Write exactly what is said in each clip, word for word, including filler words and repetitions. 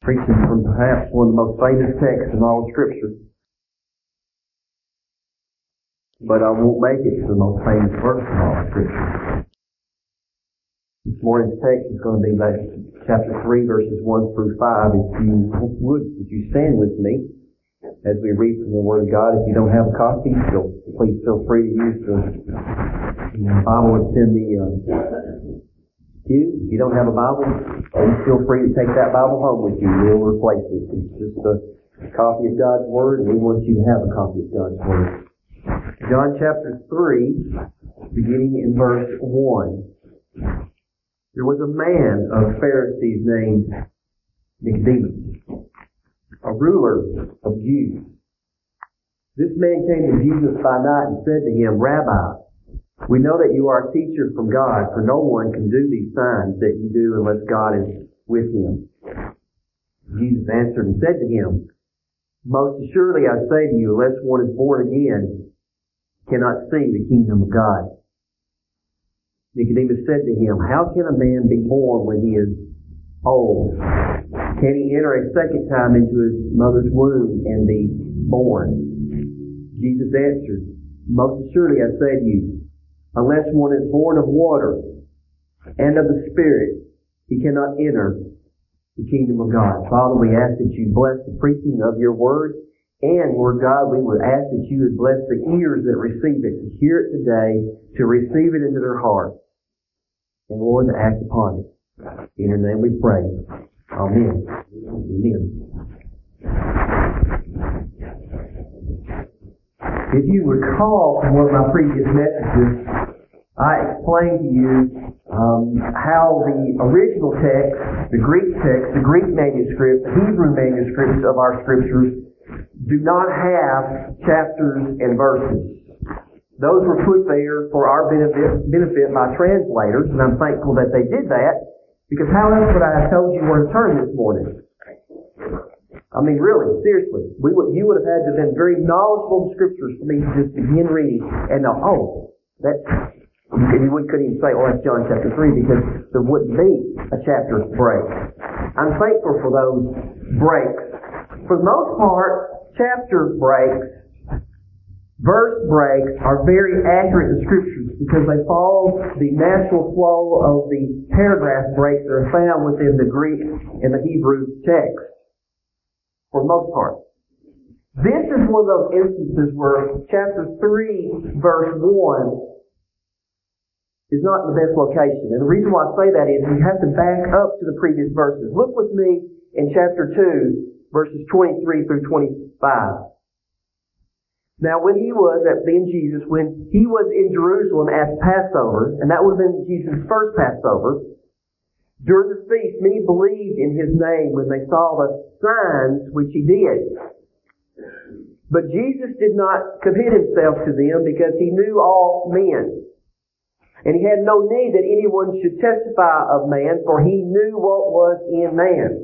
preaching from perhaps one of the most famous texts in all of Scripture. But I won't make it to the most famous verse in all of Scripture. This morning's text is going to be about chapter three, verses one through five. If you would, would you stand with me as we read from the Word of God? If you don't have a copy, so please feel free to use the Bible that's in the uh, pew. If you don't have a Bible, please feel free to take that Bible home with you. We'll replace it. It's just a copy of God's Word, and we want you to have a copy of God's Word. John chapter three, beginning in verse one. There was a man of Pharisees named Nicodemus, a ruler of Jews. This man came to Jesus by night and said to him, "Rabbi, we know that you are a teacher from God, for no one can do these signs that you do unless God is with him." Jesus answered and said to him, "Most assuredly I say to you, unless one is born again, cannot see the kingdom of God." Nicodemus said to him, "How can a man be born when he is old? Can he enter a second time into his mother's womb and be born?" Jesus answered, "Most assuredly I say to you, unless one is born of water and of the Spirit, he cannot enter the kingdom of God." Father, we ask that you bless the preaching of your word. And, Lord God, we would ask that you would bless the ears that receive it, to hear it today, to receive it into their hearts. And, Lord, to act upon it. In your name we pray. Amen. Amen. If you recall from one of my previous messages, I explained to you um, how the original text, the Greek text, the Greek manuscript, the Hebrew manuscripts of our Scriptures do not have chapters and verses. Those were put there for our benefit, benefit by translators, and I'm thankful that they did that, because how else would I have told you where to turn this morning? I mean, really, seriously, we would, you would have had to have been very knowledgeable in Scriptures for me to just begin reading and know, oh, that, you couldn't even say, oh, that's John chapter three, because there wouldn't be a chapter break. I'm thankful for those breaks. For the most part, chapter breaks, verse breaks are very accurate in Scriptures because they follow the natural flow of the paragraph breaks that are found within the Greek and the Hebrew text. For the most part. This is one of those instances where chapter three, verse one is not in the best location. And the reason why I say that is you have to back up to the previous verses. Look with me in chapter two, verses twenty-three through twenty-five. Now when he was, that being Jesus, when he was in Jerusalem at Passover, and that would have been Jesus' first Passover, during the feast many believed in his name when they saw the signs which he did. But Jesus did not commit himself to them because he knew all men. And he had no need that anyone should testify of man, for he knew what was in man.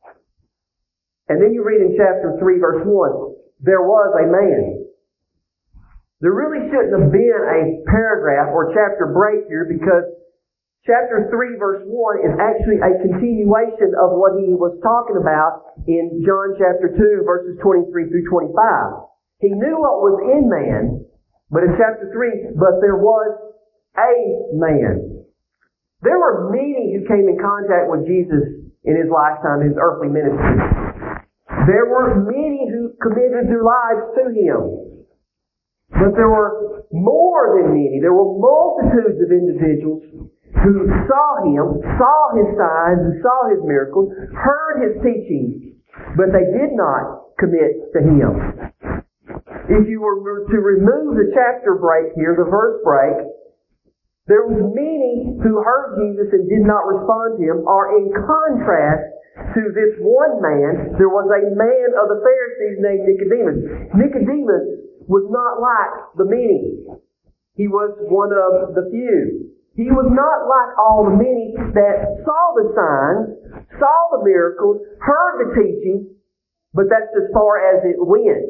And then you read in chapter three, verse one, there was a man. There really shouldn't have been a paragraph or chapter break here because chapter three, verse one is actually a continuation of what he was talking about in John chapter two, verses twenty-three through twenty-five. He knew what was in man, but in chapter three, but there was a man. There were many who came in contact with Jesus in his lifetime, his earthly ministry. There were many who committed their lives to him. But there were more than many. There were multitudes of individuals who saw him, saw his signs, and saw his miracles, heard his teachings, but they did not commit to him. If you were to remove the chapter break here, the verse break, there was many who heard Jesus and did not respond to him, or in contrast to this one man, there was a man of the Pharisees named Nicodemus. Nicodemus was not like the many. He was one of the few. He was not like all the many that saw the signs, saw the miracles, heard the teaching, but that's as far as it went.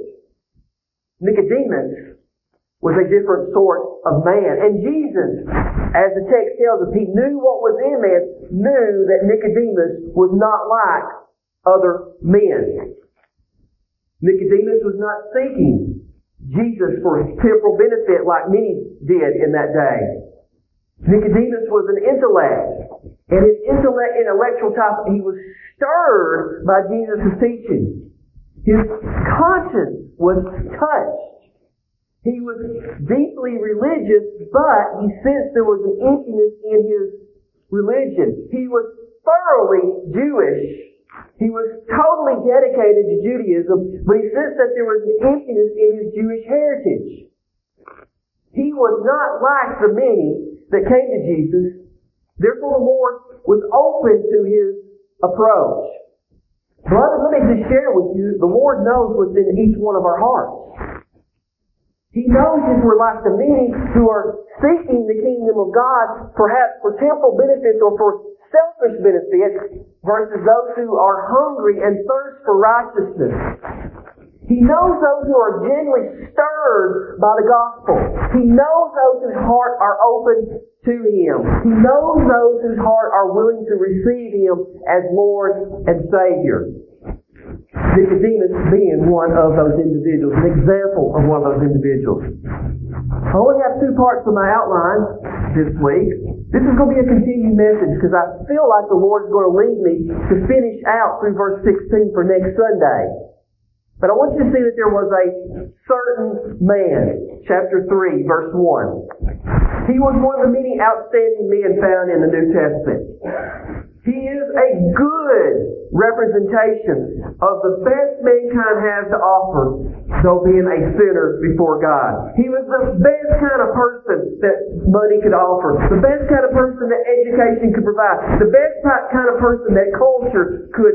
Nicodemus was a different sort of man. And Jesus, as the text tells us, he knew what was in man, knew that Nicodemus was not like other men. Nicodemus was not seeking Jesus for temporal benefit like many did in that day. Nicodemus was an intellect, and his intellect, intellectual type, he was stirred by Jesus' teaching. His conscience was touched. He was deeply religious, but he sensed there was an emptiness in his religion. He was thoroughly Jewish. He was totally dedicated to Judaism, but he sensed that there was an emptiness in his Jewish heritage. He was not like the many that came to Jesus. Therefore, the Lord was open to his approach. Beloved, let me just share with you, the Lord knows what's in each one of our hearts. He knows if we're like the many who are seeking the kingdom of God, perhaps for temporal benefits or for selfish benefits, versus those who are hungry and thirst for righteousness. He knows those who are genuinely stirred by the gospel. He knows those whose heart are open to Him. He knows those whose heart are willing to receive Him as Lord and Savior. Nicodemus being one of those individuals, an example of one of those individuals. I only have two parts of my outline this week. This is going to be a continued message because I feel like the Lord is going to lead me to finish out through verse sixteen for next Sunday. But I want you to see that there was a certain man, chapter three, verse one. He was one of the many outstanding men found in the New Testament. He is a good representation of the best mankind has to offer, though being a sinner before God. He was the best kind of person that money could offer, the best kind of person that education could provide, the best kind of person that culture could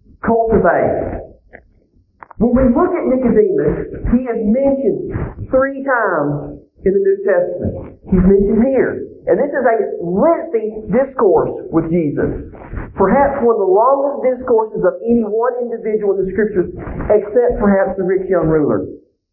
cultivate. When we look at Nicodemus, he is mentioned three times in the New Testament. He's mentioned here. And this is a lengthy discourse with Jesus. Perhaps one of the longest discourses of any one individual in the Scriptures, except perhaps the rich young ruler.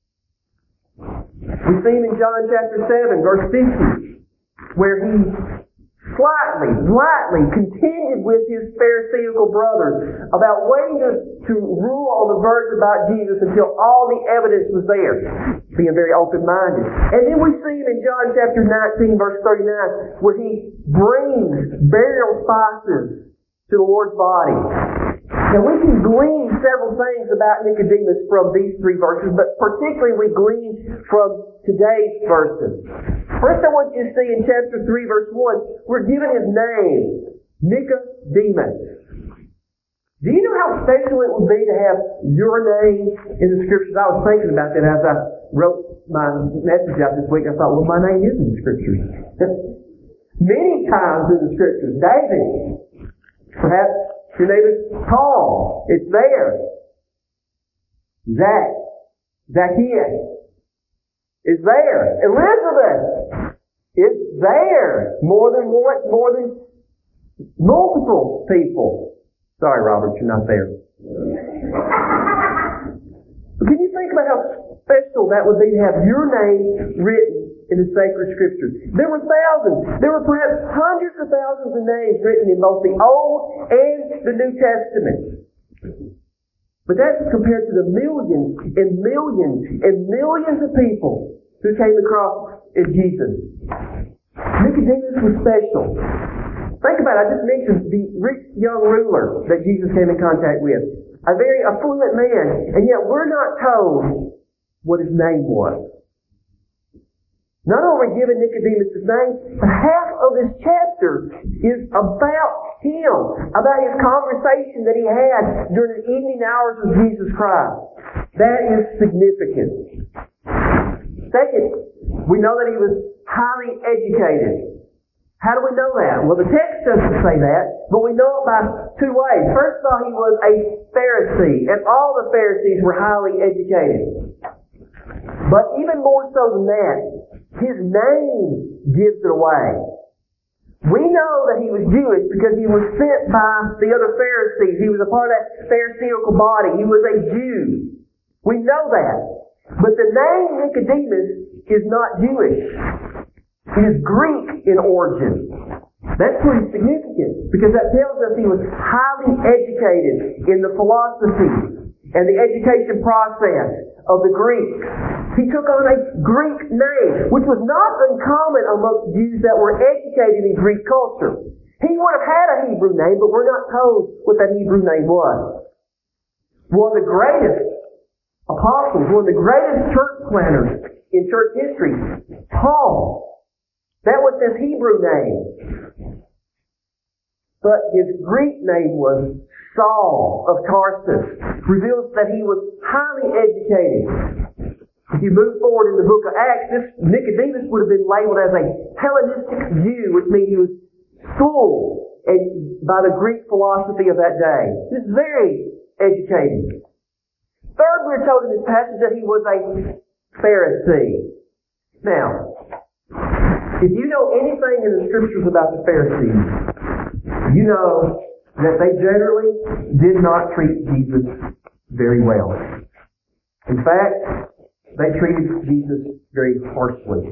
We see him in John chapter seven, verse fifty, where he slightly, lightly contended with his Pharisaical brothers about waiting to, to rule on the verdict about Jesus until all the evidence was there, being very open-minded. And then we see him in John chapter nineteen, verse thirty-nine, where he brings burial spices to the Lord's body. Now we can glean several things about Nicodemus from these three verses, but particularly we glean from today's verses. First I want you to see in chapter three, verse one, we're given his name, Nicodemus. Do you know how special it would be to have your name in the Scriptures? I was thinking about that as I wrote my message out this week. I thought, well, my name is in the Scriptures. Many times in the Scriptures. David. Perhaps your name is Paul. It's there. Zach. Zacchaeus. It's there. Elizabeth. It's there. More than one, more than multiple people. Sorry, Robert, you're not there. But can you think about how special that would be to have your name written in the sacred Scriptures? There were thousands. There were perhaps hundreds of thousands of names written in both the Old and the New Testament. But that's compared to the millions and millions and millions of people who came across in Jesus. Nicodemus was special. Think about it. I just mentioned the rich young ruler that Jesus came in contact with. A very affluent man. And yet we're not told what his name was. Not only are we given Nicodemus' name, but half of this chapter is about him. About his conversation that he had during the evening hours with Jesus Christ. That is significant. Second, we know that he was highly educated. How do we know that? Well, the text doesn't say that, but we know it by two ways. First of all, he was a Pharisee, and all the Pharisees were highly educated. But even more so than that, his name gives it away. We know that he was Jewish because he was sent by the other Pharisees. He was a part of that Pharisaical body. He was a Jew. We know that. But the name Nicodemus is not Jewish. It is Greek in origin. That's pretty significant because that tells us he was highly educated in the philosophy and the education process of the Greeks. He took on a Greek name, which was not uncommon amongst Jews that were educated in Greek culture. He would have had a Hebrew name, but we're not told what that Hebrew name was. One of the greatest apostles, one of the greatest church planners in church history, Paul. That was his Hebrew name. But his Greek name was Saul of Tarsus. Reveals that he was highly educated. If you move forward in the book of Acts, this Nicodemus would have been labeled as a Hellenistic Jew, which means he was schooled by the Greek philosophy of that day. He was very educated. Third, we're told in this passage that he was a Pharisee. Now, if you know anything in the Scriptures about the Pharisees, you know that they generally did not treat Jesus very well. In fact, they treated Jesus very harshly.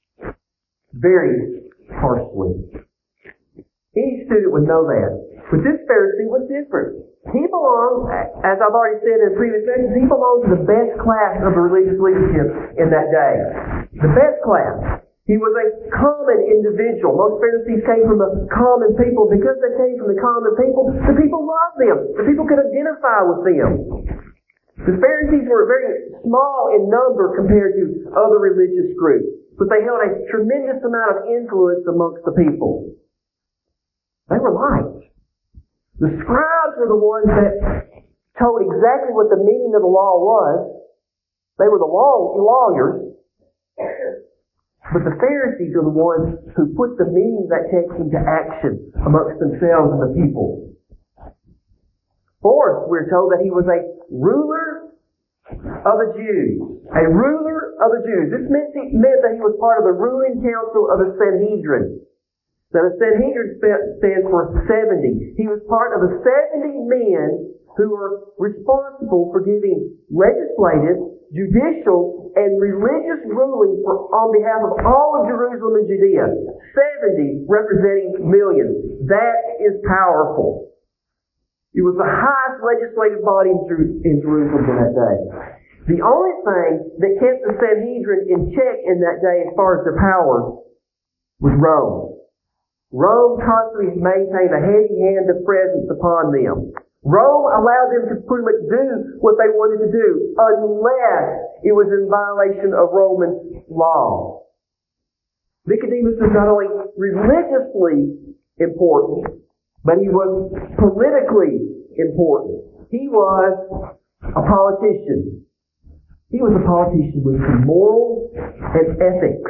Very harshly. Any student would know that. But this Pharisee was different. He belonged, as I've already said in previous messages, he belonged to the best class of the religious leadership in that day. The best class. He was a common individual. Most Pharisees came from the common people. Because they came from the common people, the people loved them. The people could identify with them. The Pharisees were very small in number compared to other religious groups, but they held a tremendous amount of influence amongst the people. They were liked. The scribes were the ones that told exactly what the meaning of the law was. They were the law lawyers. But the Pharisees are the ones who put the meaning of that text into action amongst themselves and the people. Fourth, we're told that he was a ruler of the Jews. A ruler of the Jews. This meant, meant that he was part of the ruling council of the Sanhedrin. Now the Sanhedrin stands for seventy. He was part of the seventy men who were responsible for giving legislative, judicial, and religious ruling for, on behalf of all of Jerusalem and Judea. seventy representing millions. That is powerful. It was the highest legislative body in Jerusalem in that day. The only thing that kept the Sanhedrin in check in that day as far as their power was Rome. Rome constantly maintained a heavy-handed presence upon them. Rome allowed them to pretty much do what they wanted to do unless it was in violation of Roman law. Nicodemus was not only religiously important, but he was politically important. He was a politician. He was a politician with some morals and ethics.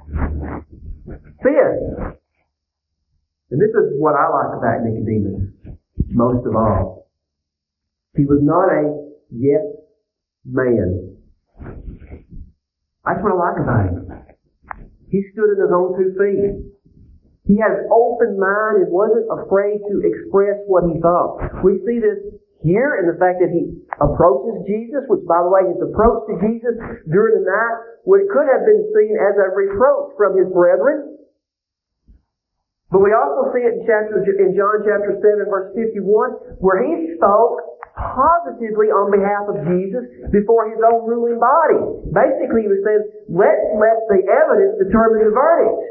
Fifth, and this is what I like about Nicodemus most of all. He was not a yes man. That's what I like about him. He stood on his own two feet. He had an open mind and wasn't afraid to express what he thought. We see this here in the fact that he approaches Jesus, which, by the way, his approach to Jesus during the night, what could have been seen as a reproach from his brethren. But we also see it in, chapter, in John chapter seven, verse fifty-one, where he spoke positively on behalf of Jesus before his own ruling body. Basically, he was saying, let's let the evidence determine the verdict.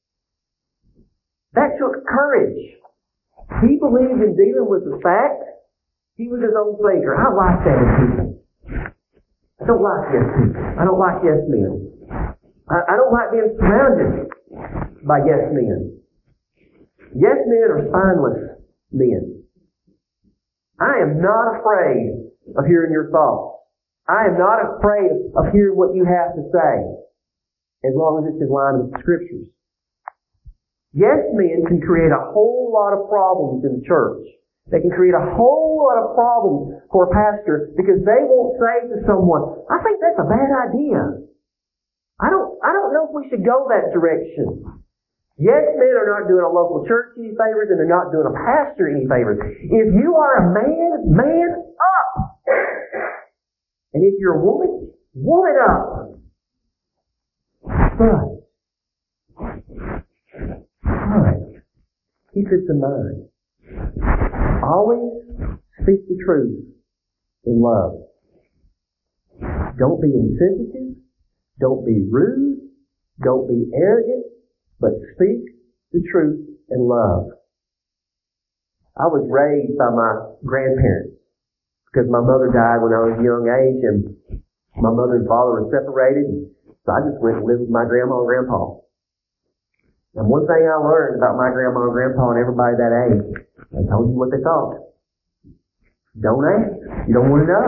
That took courage. He believed in dealing with the facts. He was his own thinker. I like that in people. I don't like yes people. I don't like yes men. I, I don't like being surrounded by yes men. Yes men are spineless men. I am not afraid of hearing your thoughts. I am not afraid of hearing what you have to say, as long as it's in line with the Scriptures. Yes men can create a whole lot of problems in the church. They can create a whole lot of problems for a pastor because they won't say to someone, I think that's a bad idea. I don't, I don't know if we should go that direction. Yes men are not doing a local church any favors and they're not doing a pastor any favors. If you are a man, man up. And if you're a woman, woman up. But, but, secrets of mine. Always speak the truth in love. Don't be insensitive. Don't be rude. Don't be arrogant. But speak the truth in love. I was raised by my grandparents because my mother died when I was a young age, and my mother and father were separated. So I just went and lived with my grandma and grandpa. And one thing I learned about my grandma and grandpa and everybody that age, they told you what they thought. Don't ask. You don't want to know.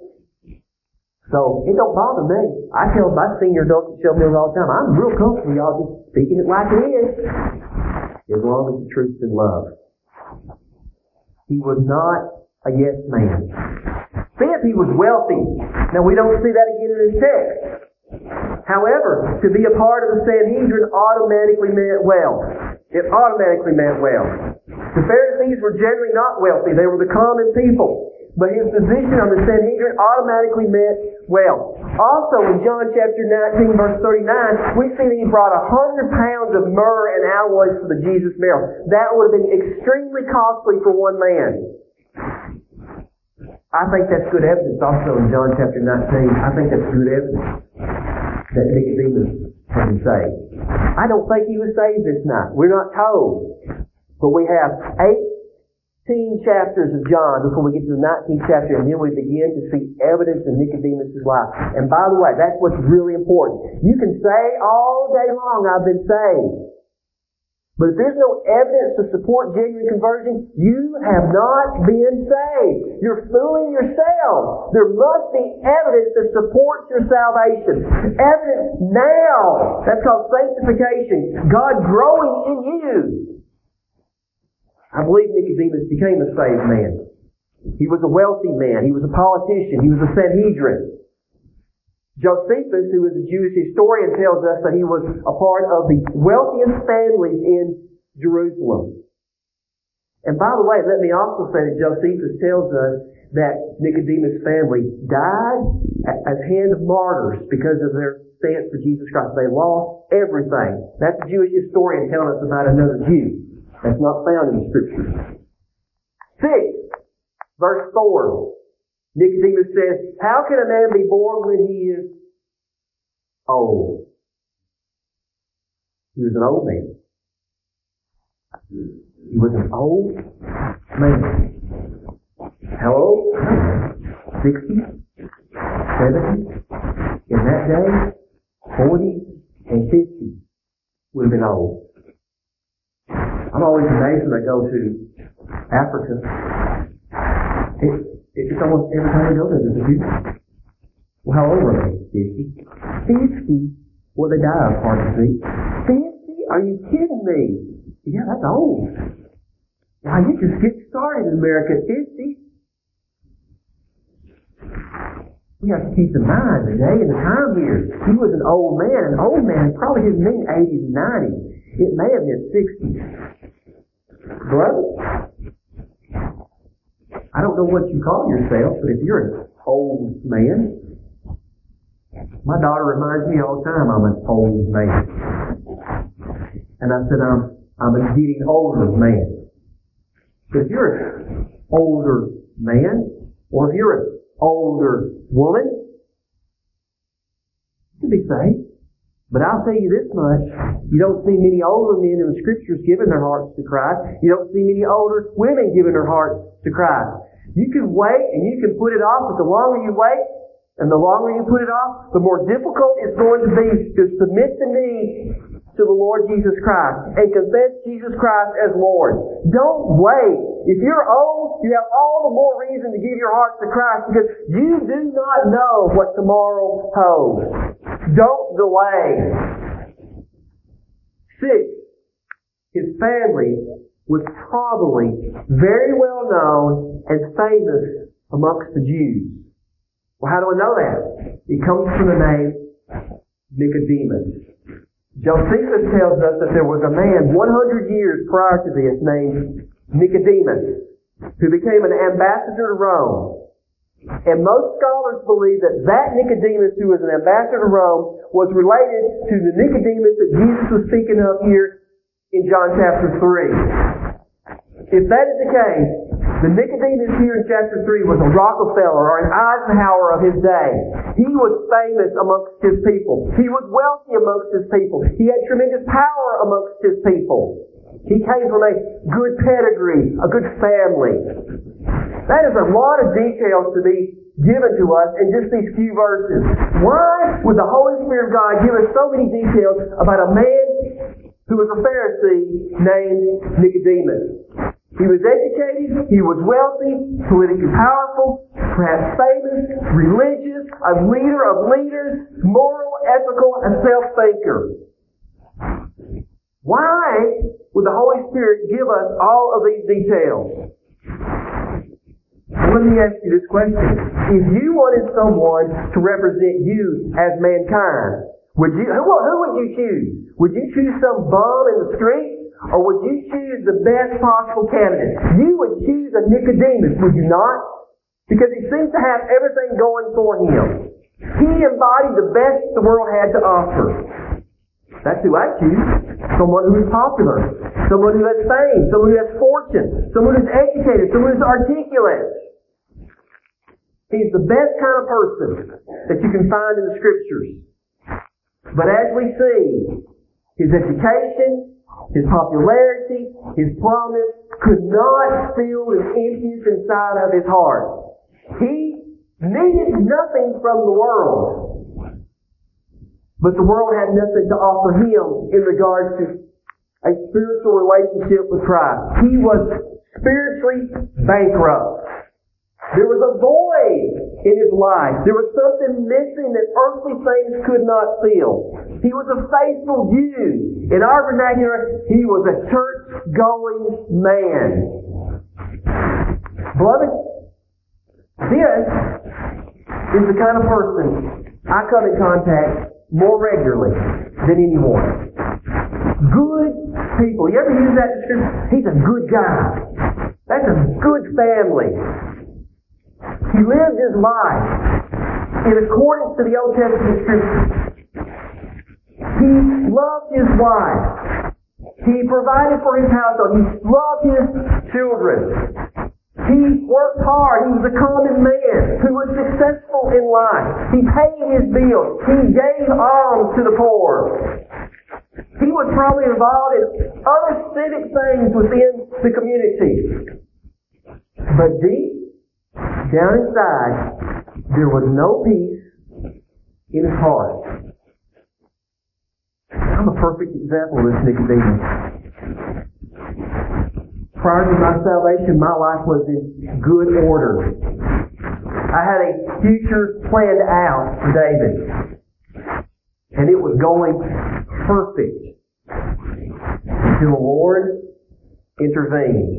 So it don't bother me. I tell my senior adults at Shelby Mills all the time, I'm real comfortable y'all just speaking it like it is. As long as the truth's in love. He was not a yes man. Fifth, he was wealthy. Now we don't see that again in this text. However, to be a part of the Sanhedrin automatically meant wealth. It automatically meant wealth. The Pharisees were generally not wealthy. They were the common people. But his position on the Sanhedrin automatically meant wealth. Also, in John chapter nineteen, verse thirty-nine, we see that he brought a hundred pounds of myrrh and aloes for the Jesus burial. That would have been extremely costly for one man. I think that's good evidence also in John chapter nineteen. I think that's good evidence that Nicodemus wasn't saved. I don't think he was saved this night. We're not told. But we have eighteen chapters of John before we get to the nineteenth chapter, and then we begin to see evidence in Nicodemus' life. And by the way, that's what's really important. You can say all day long, I've been saved. But if there's no evidence to support genuine conversion, you have not been saved. You're fooling yourself. There must be evidence that supports your salvation. Evidence now. That's called sanctification. God growing in you. I believe Nicodemus became a saved man. He was a wealthy man. He was a politician. He was a Sanhedrin. Josephus, who is a Jewish historian, tells us that he was a part of the wealthiest families in Jerusalem. And by the way, let me also say that Josephus tells us that Nicodemus' family died as hand of martyrs because of their stance for Jesus Christ. They lost everything. That's a Jewish historian telling us about another Jew. That's not found in the Scriptures. Six, verse four. Nicodemus says, how can a man be born when he is old? He was an old man. He was an old man. How old? Sixty? Seventy? In that day, forty and fifty would have been old. I'm always amazed when I go to Africa. It, It's almost every time I go there, there's a Jew. Well, how old were they? Fifty? Fifty? Well, they die of heart disease. Fifty? Are you kidding me? Yeah, that's old. Now, you just get started in America at fifty. We have to keep in mind the day and the time here. He was an old man. An old man probably didn't mean eighties and nineties. It may have been sixties. Brother? I don't know what you call yourself, but if you're an old man, my daughter reminds me all the time I'm an old man. And I said I'm I'm a getting older man. But if you're an older man, or if you're an older woman, you can be saved. But I'll tell you this much, you don't see many older men in the Scriptures giving their hearts to Christ. You don't see many older women giving their hearts to Christ. You can wait and you can put it off, but the longer you wait and the longer you put it off, the more difficult it's going to be to submit the knee to the Lord Jesus Christ and confess Jesus Christ as Lord. Don't wait. If you're old, you have all the more reason to give your heart to Christ because you do not know what tomorrow holds. Don't delay. Six, his family was probably very well known and famous amongst the Jews. Well, how do I know that? It comes from the name Nicodemus. Josephus tells us that there was a man one hundred years prior to this named Nicodemus who became an ambassador to Rome. And most scholars believe that that Nicodemus who was an ambassador to Rome was related to the Nicodemus that Jesus was speaking of here in John chapter three. if that is the case, the Nicodemus here in chapter three was a Rockefeller or an Eisenhower of his day. He was famous amongst his people. He was wealthy amongst his people. He had tremendous power amongst his people. He came from a good pedigree, a good family. That is a lot of details to be given to us in just these few verses. Why would the Holy Spirit of God give us so many details about a man who was a Pharisee named Nicodemus? He was educated, he was wealthy, politically powerful, perhaps famous, religious, a leader of leaders, moral, ethical, and self-thinker. Why would the Holy Spirit give us all of these details? Let me ask you this question. If you wanted someone to represent you as mankind, would you, who, who would you choose? Would you choose some bum in the street? Or would you choose the best possible candidate? You would choose a Nicodemus, would you not? Because he seems to have everything going for him. He embodied the best the world had to offer. That's who I choose. Someone who is popular. Someone who has fame. Someone who has fortune. Someone who is educated. Someone who is articulate. He's the best kind of person that you can find in the Scriptures. But as we see, his education, his popularity, his promise could not fill the emptiness inside of his heart. He needed nothing from the world. But the world had nothing to offer him in regards to a spiritual relationship with Christ. He was spiritually bankrupt. There was a void in his life. There was something missing that earthly things could not fill. He was a faithful Jew. In our vernacular, he was a church-going man. Beloved, this is the kind of person I come in contact more regularly than anyone. Good people. You ever use that description? He's a good guy. That's a good family. He lived his life in accordance to the Old Testament Scriptures. He loved his wife. He provided for his household. He loved his children. He worked hard. He was a common man who was successful in life. He paid his bills. He gave alms to the poor. He was probably involved in other civic things within the community. But deep down inside, there was no peace in his heart. I'm a perfect example of this Nicodemus. Prior to my salvation, my life was in good order. I had a future planned out for David. And it was going perfect until the Lord intervened.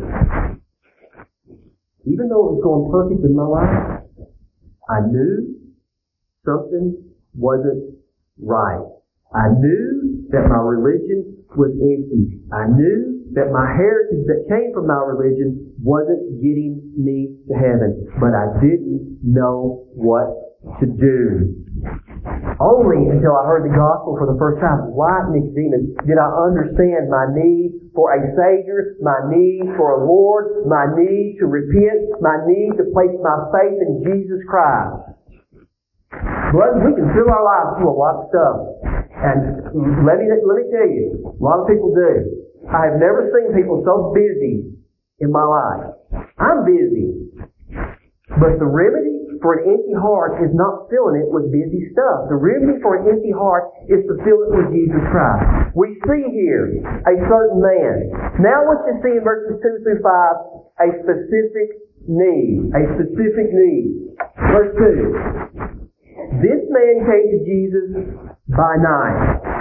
Even though it was going perfect in my life, I knew something wasn't right. I knew that my religion was empty. I knew that my heritage that came from my religion wasn't getting me to heaven. But I didn't know what to do. Only until I heard the gospel for the first time, like Nicodemus, did I understand my need for a Savior, my need for a Lord, my need to repent, my need to place my faith in Jesus Christ. Beloved, we can fill our lives full of a lot of stuff. And let me, let me tell you, a lot of people do. I have never seen people so busy in my life. I'm busy. But the remedy for an empty heart is not filling it with busy stuff. The remedy for an empty heart is to fill it with Jesus Christ. We see here a certain man. Now what you see in verses two through five, a specific need. A specific need. Verse two. This man came to Jesus by night.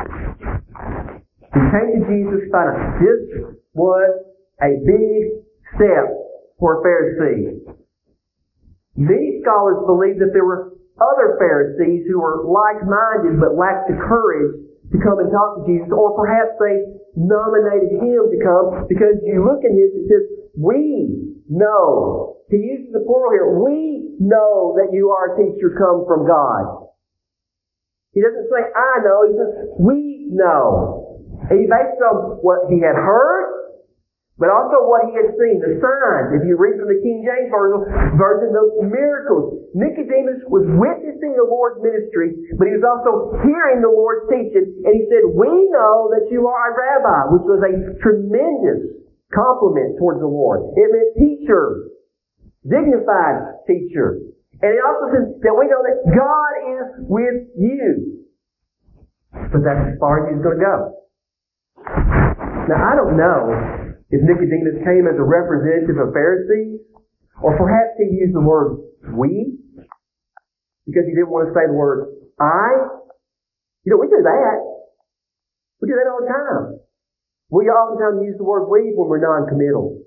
He came to Jesus by night. This was a big step for a Pharisee. Many scholars believe that there were other Pharisees who were like-minded but lacked the courage to come and talk to Jesus, or perhaps they nominated him to come because you look at his, it says, we know. He uses the plural here. We know that you are a teacher come from God. He doesn't say, I know. He says, we know. And he based it on what he had heard, but also what he had seen, the signs. If you read from the King James Version, version the miracles. Nicodemus was witnessing the Lord's ministry, but he was also hearing the Lord's teaching, and he said, "We know that you are a rabbi," which was a tremendous compliment towards the Lord. It meant teacher, dignified teacher. And it also says that we know that God is with you. But that's as far as he's going to go. Now, I don't know if Nicodemus came as a representative of Pharisees, or perhaps he used the word "we," because he didn't want to say the word "I." You know, we do that. We do that all the time. We oftentimes use the word "we" when we're non-committal.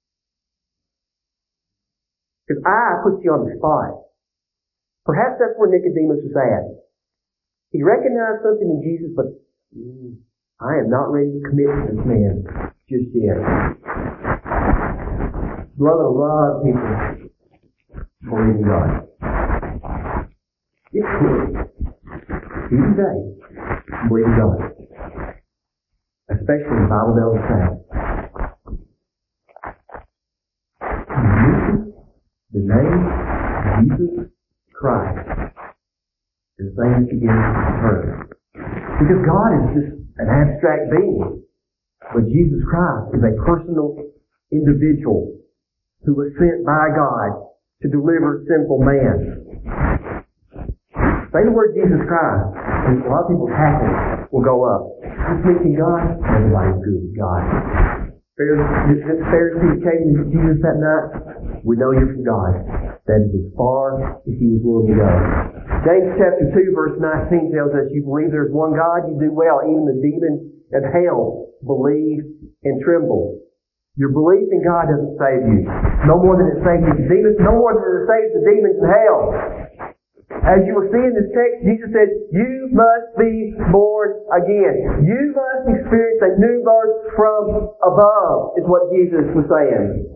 Because I put you on the spot. Perhaps that's where Nicodemus was at. He recognized something in Jesus, but mm, I am not ready to commit to this man just yet. Beloved, a lot of people believe in God. It's good. Even today, believe in God. Especially the Bible tells us that. The name of Jesus Christ is things begin to turn. Because God is just an abstract being. But Jesus Christ is a personal individual who was sent by God to deliver sinful man. Say the word Jesus Christ, and a lot of people's happiness will go up. Just meeting God, everybody's good with God. This Pharisee came to Jesus that night. We know you're from God. That is as far as he was willing to go. James chapter two verse nineteen tells us, "You believe there's one God, you do well. Even the demons of hell believe and tremble." Your belief in God doesn't save you. No more than it saves the demons, no more than it saves the demons in hell. As you will see in this text, Jesus said, "You must be born again. You must experience a new birth from above," is what Jesus was saying.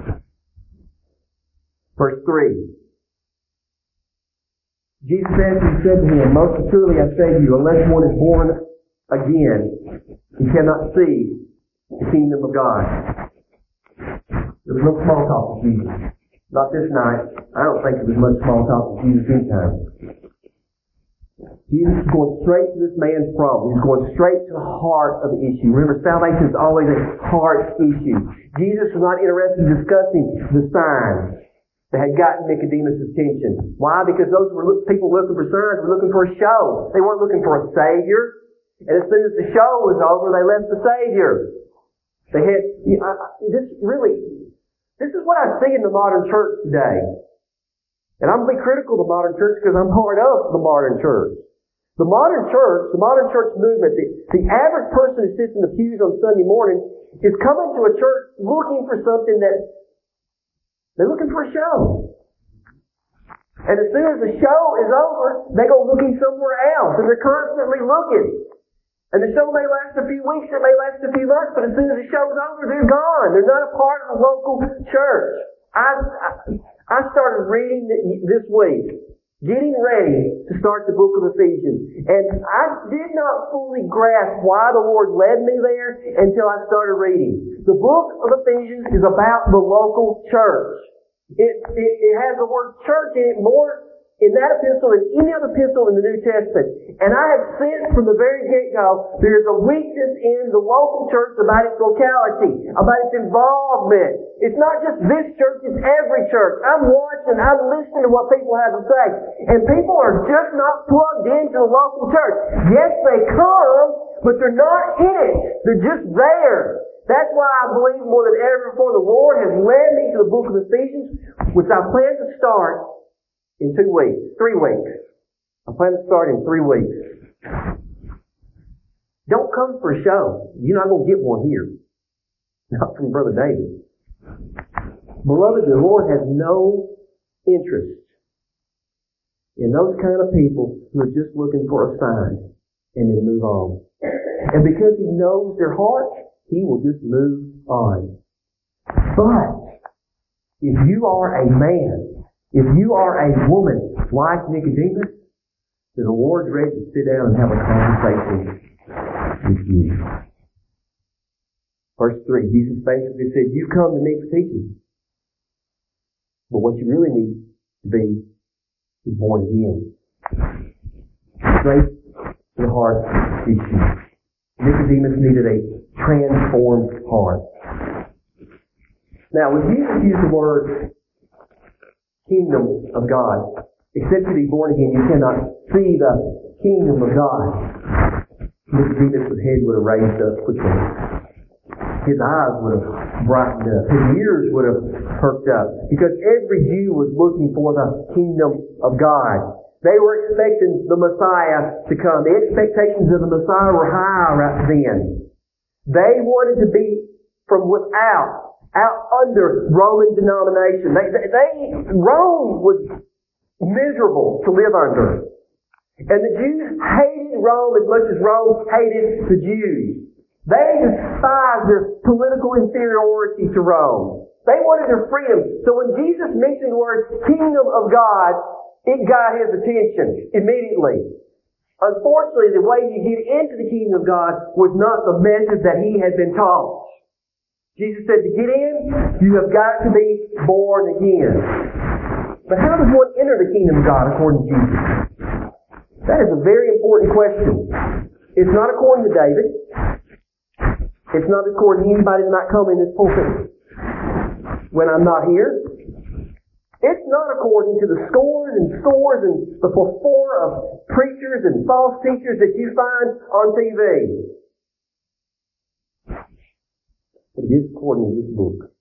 Verse three. Jesus answered and said to him, "Most assuredly I say to you, unless one is born again, he cannot see the kingdom of God." There was no small talk with Jesus. Not this night. I don't think there was much small talk with Jesus anytime. Jesus is going straight to this man's problem. He's going straight to the heart of the issue. Remember, salvation is always a heart issue. Jesus was not interested in discussing the signs that had gotten Nicodemus' attention. Why? Because those were people looking for signs were looking for a show. They weren't looking for a Savior. And as soon as the show was over, they left the Savior. They had, you know, this really, this is what I see in the modern church today. And I'm going to be critical of the modern church because I'm part of the modern church. The modern church, the modern church movement, the, the average person who sits in the pews on Sunday morning is coming to a church looking for something that they're looking for a show. And as soon as the show is over, they go looking somewhere else. And they're constantly looking. And the show may last a few weeks, it may last a few months, but as soon as the show's over, they're gone. They're not a part of the local church. I, I, I started reading this week, getting ready to start the book of Ephesians. And I did not fully grasp why the Lord led me there until I started reading. The book of Ephesians is about the local church. It, it, it has the word church in it more in that epistle than any other epistle in the New Testament. And I have sensed from the very get-go, there's a weakness in the local church about its locality, about its involvement. It's not just this church, it's every church. I'm watching, I'm listening to what people have to say. And people are just not plugged into the local church. Yes, they come, but they're not in it. They're just there. That's why I believe more than ever before the Lord has led me to the book of Ephesians, which I plan to start in two weeks, three weeks. I plan to start in three weeks. Don't come for a show. You're not going to get one here. Not from Brother David. Beloved, the Lord has no interest in those kind of people who are just looking for a sign and then move on. And because He knows their heart, He will just move on. But if you are a man, if you are a woman like Nicodemus, then the Lord's ready to sit down and have a conversation with you. Verse three, Jesus basically said, "You come to me for teaching. But what you really need to be is born again." Straight to the heart issue. Nicodemus needed a transformed heart. Now, when Jesus used the word kingdom of God, except to be born again, you cannot see the kingdom of God. Nicodemus' head would have raised up quickly. His eyes would have brightened up. His ears would have perked up. Because every Jew was looking for the kingdom of God. They were expecting the Messiah to come. The expectations of the Messiah were high right then. They wanted to be from without, out under Roman denomination. They, they, they Rome was miserable to live under. And the Jews hated Rome as much as Rome hated the Jews. They despised their political inferiority to Rome. They wanted their freedom. So when Jesus mentioned the word kingdom of God, it got his attention immediately. Unfortunately, the way you get into the kingdom of God was not the message that he had been taught. Jesus said to get in, you have got to be born again. But how does one enter the kingdom of God according to Jesus? That is a very important question. It's not according to David. It's not according to anybody that might come in this pulpit when I'm not here. It's not according to the scores and scores and the plethora of preachers and false teachers that you find on T V. But it is according to this book.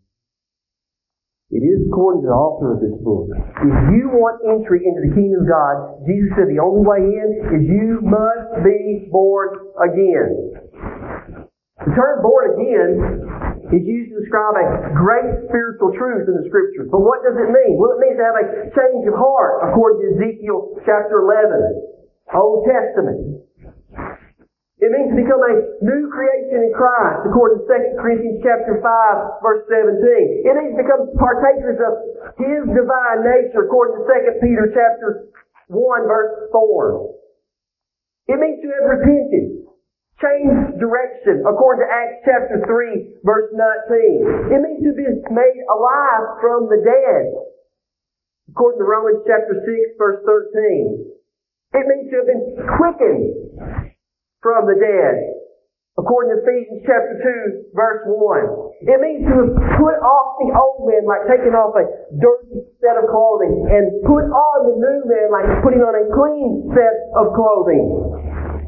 It is according to the author of this book. If you want entry into the kingdom of God, Jesus said the only way in is you must be born again. The term born again is used to describe a great spiritual truth in the Scriptures. But what does it mean? Well, it means to have a change of heart, according to Ezekiel chapter eleven, Old Testament. It means to become a new creation in Christ, according to Second Corinthians chapter five, verse seventeen. It means to become partakers of His divine nature, according to Second Peter chapter one, verse four. It means to have repented. Change direction, according to Acts chapter three, verse nineteen. It means to be made alive from the dead, according to Romans chapter six, verse thirteen. It means to have been quickened from the dead, according to Ephesians chapter two, verse one. It means to have put off the old man, like taking off a dirty set of clothing, and put on the new man, like putting on a clean set of clothing.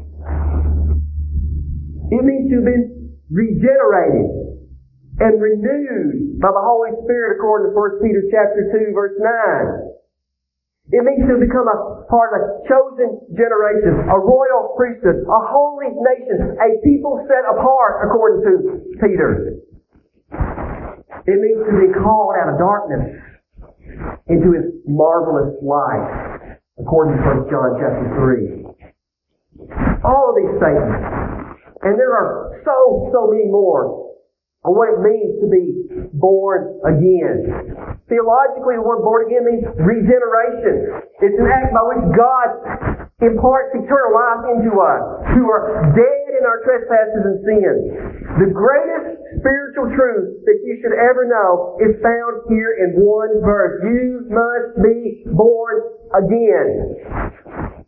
It means to have been regenerated and renewed by the Holy Spirit according to First Peter chapter two, verse nine. It means to become a part of a chosen generation, a royal priesthood, a holy nation, a people set apart according to Peter. It means to be called out of darkness into His marvelous light according to First John chapter three. All of these statements. And there are so, so many more on what it means to be born again. Theologically, the word born again means regeneration. It's an act by which God imparts eternal life into us, who are dead in our trespasses and sins. The greatest spiritual truth that you should ever know is found here in one verse. You must be born again.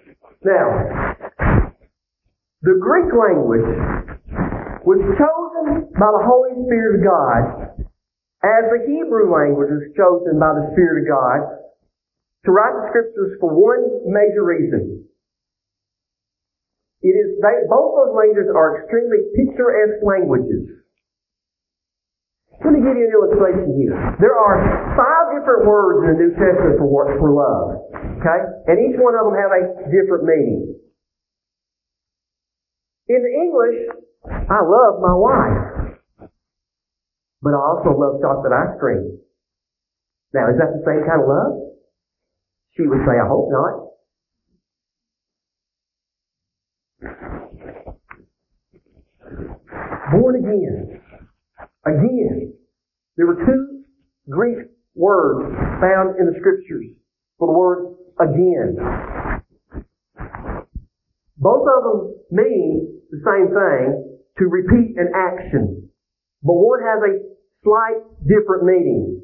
Now, the Greek language was chosen by the Holy Spirit of God as the Hebrew language was chosen by the Spirit of God to write the Scriptures for one major reason. It is they, both those languages are extremely picturesque languages. Let me give you an illustration here. There are five different words in the New Testament for, for love. Okay? And each one of them have a different meaning. In the English, I love my wife. But I also love chocolate ice cream. Now, is that the same kind of love? She would say, I hope not. Born again. Again. There were two Greek words found in the Scriptures for the word again. Both of them mean the same thing, to repeat an action, but one has a slight different meaning.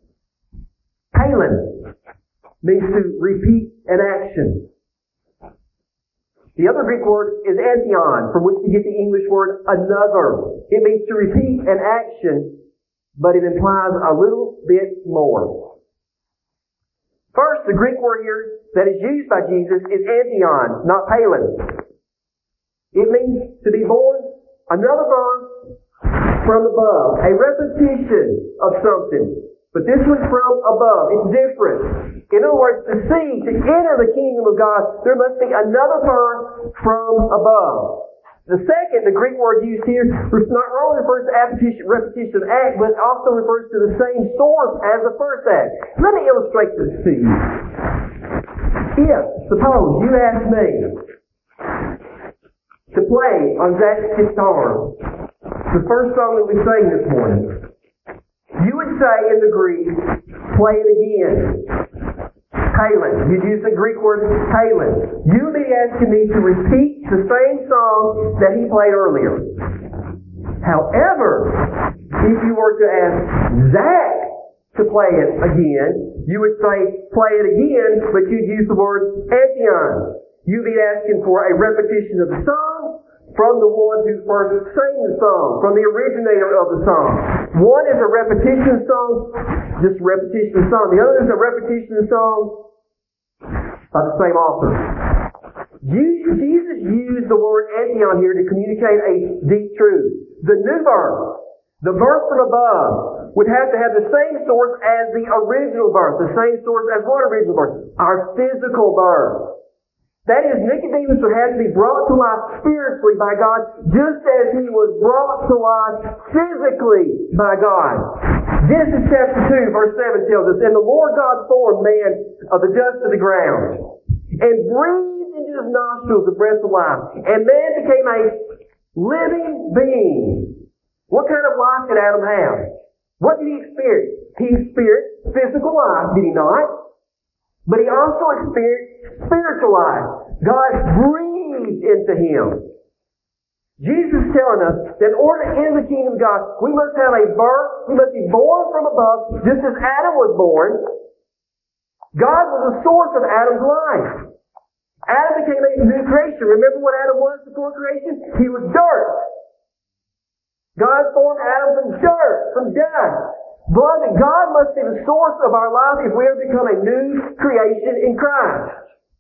Palin means to repeat an action. The other Greek word is antheon, from which we get the English word another. It means to repeat an action, but it implies a little bit more. First, the Greek word here that is used by Jesus is antheon, not palin. It means to be born, another birth from above, a repetition of something. But this one's from above. It's different. In other words, to see, to enter the kingdom of God, there must be another birth from above. The second, the Greek word used here, not only refers to repetition, repetition of act, but also refers to the same source as the first act. Let me illustrate this to you. If, suppose, you ask me to play on Zach's guitar the first song that we sang this morning, you would say in the Greek, play it again. Palin. You'd use the Greek word palin. You would be asking me to repeat the same song that he played earlier. However, if you were to ask Zach to play it again, you would say, play it again, but you'd use the word antheon. You'd be asking for a repetition of the song from the one who first sang the song, from the originator of the song. One is a repetition of song, just repetition of song. The other is a repetition of song by the same author. Jesus used the word antheon here to communicate a deep truth. The new birth, the birth from above, would have to have the same source as the original birth. The same source as what original birth? Our physical birth. That is, Nicodemus would have to be brought to life spiritually by God, just as he was brought to life physically by God. Genesis chapter two, verse seven tells us, and the Lord God formed man of the dust of the ground, and breathed into his nostrils the breath of life, and man became a living being. What kind of life did Adam have? What did he experience? He experienced physical life, did he not? But he also experienced spiritual life. God breathed into him. Jesus is telling us that in order to enter the kingdom of God, we must have a birth, we must be born from above, just as Adam was born. God was the source of Adam's life. Adam became a new creation. Remember what Adam was before creation? He was dirt. God formed Adam from dirt, from dust. Beloved, God must be the source of our life if we are to become a new creation in Christ.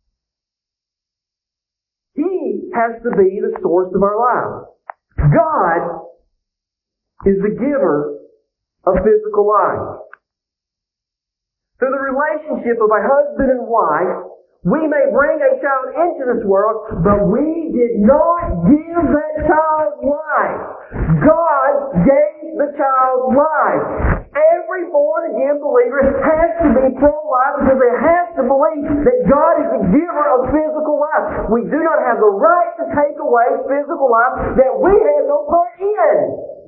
He has to be the source of our life. God is the giver of physical life. Through the relationship of a husband and wife, we may bring a child into this world, but we did not give that child life. God gave the child life. Every born-again believer has to be pro-life because they have to believe that God is the giver of physical life. We do not have the right to take away physical life that we have no part in.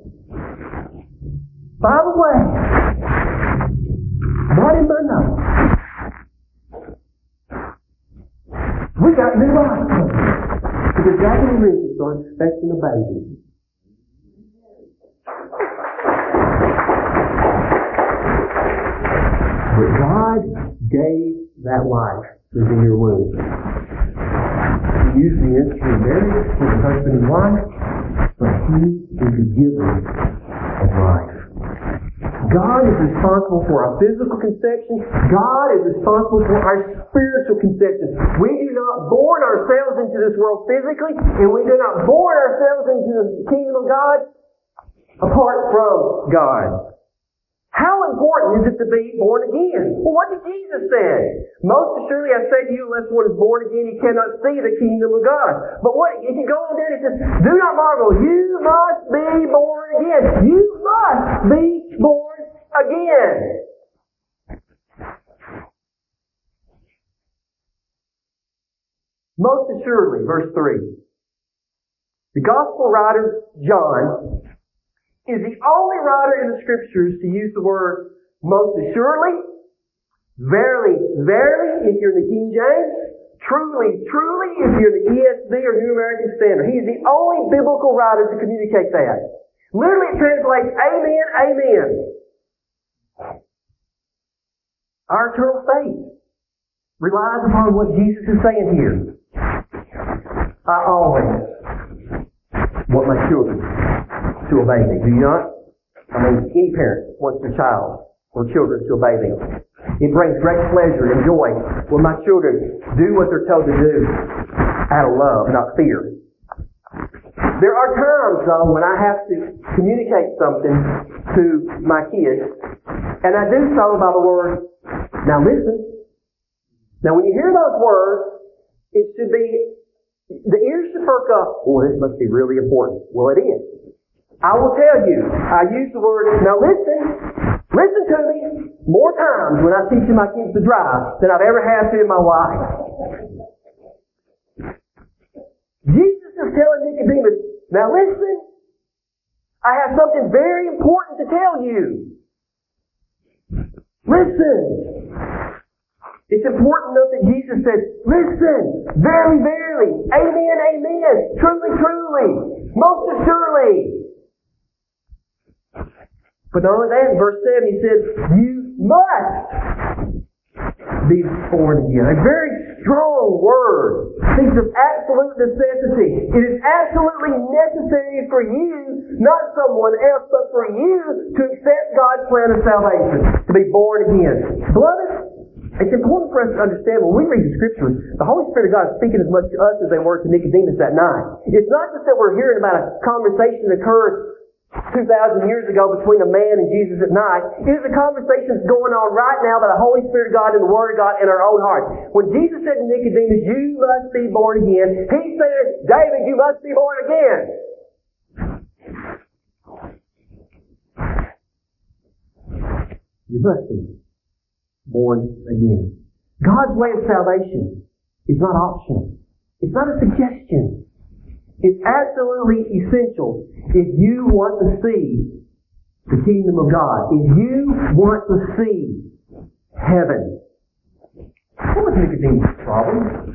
By the way, not in my notes, we got new life because God didn't read this on expecting a baby. But God gave that life within your womb. He used the instrument of marriage for the husband and wife, but He is the giver of life. God is responsible for our physical conception. God is responsible for our spiritual conception. We do not born ourselves into this world physically, and we do not born ourselves into the kingdom of God apart from God. How important is it to be born again? Well, what did Jesus say? Most assuredly I say to you, unless one is born again, he cannot see the kingdom of God. But what, if you go on down, it says, do not marvel, you must be born again. You must be born again. Most assuredly, verse three. The gospel writer, John, is the only writer in the Scriptures to use the word most assuredly, verily, verily, if you're in the King James, Truly, truly, if you're the E S V or New American Standard, he is the only biblical writer to communicate that. Literally, it translates amen, amen. Our eternal faith relies upon what Jesus is saying here. I always want my children to obey me. Do you not? I mean, any parent wants their child or children to obey them. It brings great pleasure and joy when my children do what they're told to do out of love, not fear. There are times, though, when I have to communicate something to my kids, and I do so by the word, now listen. Now, when you hear those words, it should be, the ears should perk up. Oh, this must be really important. Well, it is. I will tell you, I use the word, now listen, listen to me, more times when I'm teaching my kids to drive than I've ever had to in my life. Jesus is telling Nicodemus, now listen, I have something very important to tell you. Listen. It's important enough that Jesus says, listen, verily, verily, amen, amen, truly, truly, most assuredly. But not only that, in verse seven he says, you must be born again. A very strong word. Speaks of absolute necessity. It is absolutely necessary for you, not someone else, but for you to accept God's plan of salvation, to be born again. Beloved, it's important for us to understand when we read the Scriptures, the Holy Spirit of God is speaking as much to us as they were to Nicodemus that night. It's not just that we're hearing about a conversation that occurred two thousand years ago between a man and Jesus at night. It is a conversation that's going on right now by the Holy Spirit of God and the Word of God in our own heart. When Jesus said to Nicodemus, you must be born again, he said, David, you must be born again. You must be born again. God's way of salvation is not optional. It's not a suggestion. It's absolutely essential if you want to see the kingdom of God. If you want to see heaven. What was Nicodemus' problem?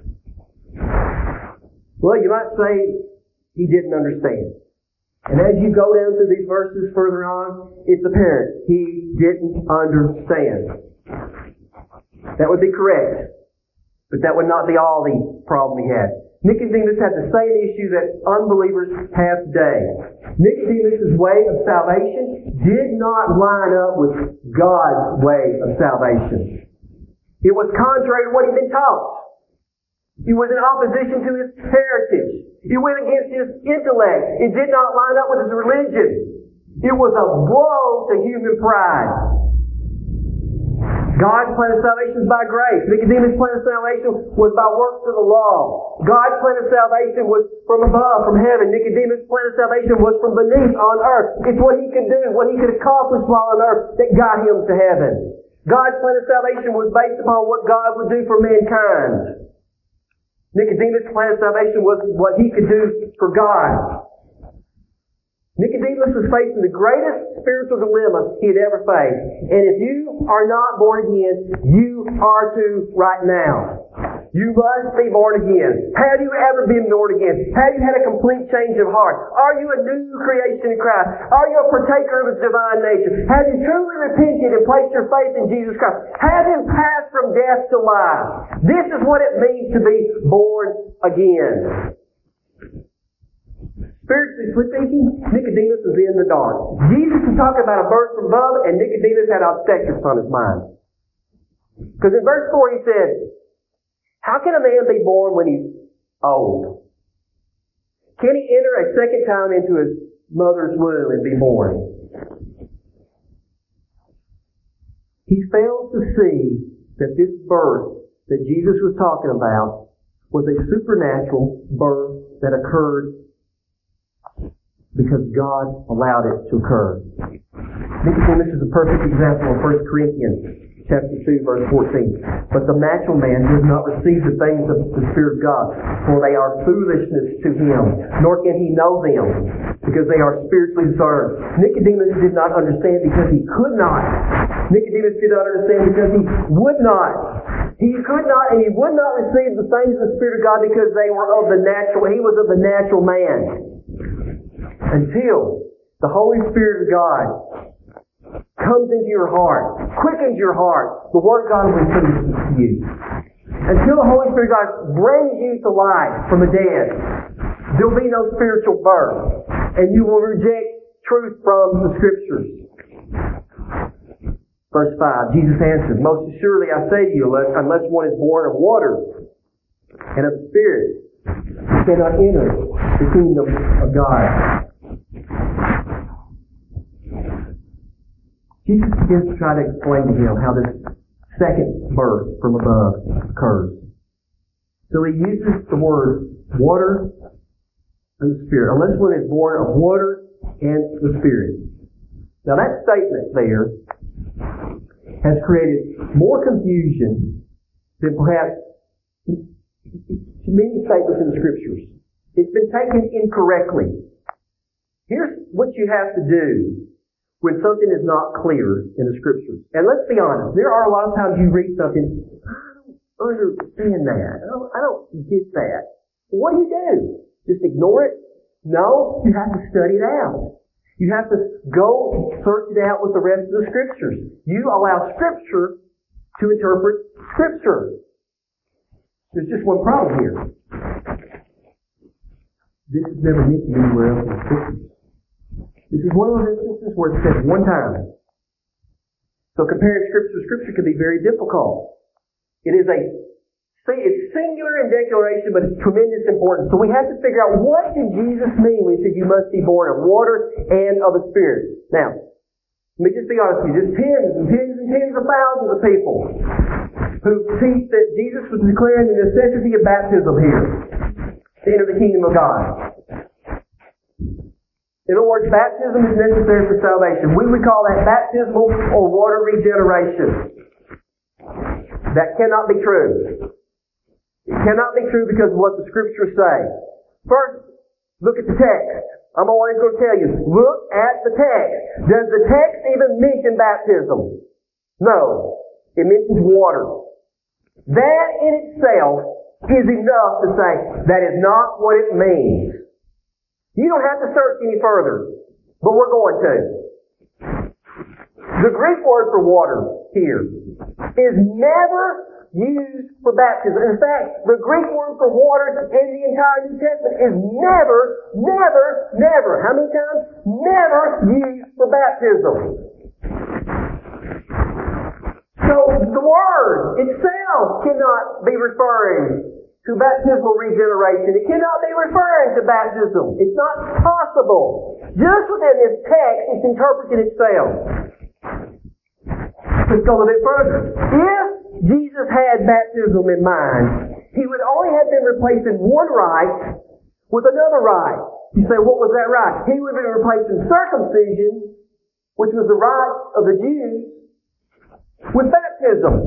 Well, you might say he didn't understand. And as you go down through these verses further on, it's apparent he didn't understand. That would be correct. But that would not be all the problem he had. Nicodemus had the same issue that unbelievers have today. Nicodemus' way of salvation did not line up with God's way of salvation. It was contrary to what he'd been taught. It was in opposition to his heritage. It went against his intellect. It did not line up with his religion. It was a blow to human pride. God's plan of salvation is by grace. Nicodemus' plan of salvation was by works of the law. God's plan of salvation was from above, from heaven. Nicodemus' plan of salvation was from beneath, on earth. It's what he could do, what he could accomplish while on earth that got him to heaven. God's plan of salvation was based upon what God would do for mankind. Nicodemus' plan of salvation was what he could do for God. Nicodemus was facing the greatest spiritual dilemma he had ever faced. And if you are not born again, you are to right now. You must be born again. Have you ever been born again? Have you had a complete change of heart? Are you a new creation in Christ? Are you a partaker of His divine nature? Have you truly repented and placed your faith in Jesus Christ? Have you passed from death to life? This is what it means to be born again. Spiritually speaking, Nicodemus was in the dark. Jesus was talking about a birth from above, and Nicodemus had obstetrics on his mind. Because in verse four he said, how can a man be born when he's old? Can he enter a second time into his mother's womb and be born? He failed to see that this birth that Jesus was talking about was a supernatural birth that occurred because God allowed it to occur. Nicodemus is a perfect example of First Corinthians chapter two, verse fourteen. But the natural man does not receive the things of the Spirit of God, for they are foolishness to him, nor can he know them, because they are spiritually discerned. Nicodemus did not understand because he could not. Nicodemus did not understand because he would not. He could not and he would not receive the things of the Spirit of God because they were of the natural, he was of the natural man. Until the Holy Spirit of God comes into your heart, quickens your heart, the Word of God will be put into you. Until the Holy Spirit of God brings you to life from the dead, there will be no spiritual birth. And you will reject truth from the Scriptures. Verse five, Jesus answered, Most assuredly I say to you, unless one is born of water and of the Spirit, he cannot enter the kingdom of God. Jesus begins to try to explain to him how this second birth from above occurs. So he uses the word water and the Spirit. Unless one is born of water and the Spirit. Now that statement there has created more confusion than perhaps many statements in the Scriptures. It's been taken incorrectly. Here's what you have to do when something is not clear in the Scriptures. And let's be honest, there are a lot of times you read something, I don't understand that. I don't, I don't get that. What do you do? Just ignore it? No, you have to study it out. You have to go search it out with the rest of the Scriptures. You allow Scripture to interpret Scripture. There's just one problem here. This is never mentioned anywhere else in the Scriptures. This is one of those instances where it's said one time. So comparing Scripture to Scripture can be very difficult. It is a it's singular in declaration, but it's tremendous importance. So we have to figure out, what did Jesus mean when he said you must be born of water and of the Spirit? Now, let me just be honest with you. There's tens and tens and tens of thousands of people who teach that Jesus was declaring the necessity of baptism here to enter the kingdom of God. In other words, baptism is necessary for salvation. We would call that baptismal or water regeneration. That cannot be true. It cannot be true because of what the Scriptures say. First, look at the text. I'm always going to tell you, look at the text. Does the text even mention baptism? No. It mentions water. That in itself is enough to say that is not what it means. You don't have to search any further, but we're going to. The Greek word for water here is never used for baptism. In fact, the Greek word for water in the entire New Testament is never, never, never, how many times? Never used for baptism. So the word itself cannot be referring to baptismal regeneration. It cannot be referring to baptism. It's not possible. Just within this text, it's interpreted itself. Let's go a little bit further. If Jesus had baptism in mind, he would only have been replacing one rite with another rite. You say, what was that rite? He would have been replacing circumcision, which was the rite of the Jews, with baptism.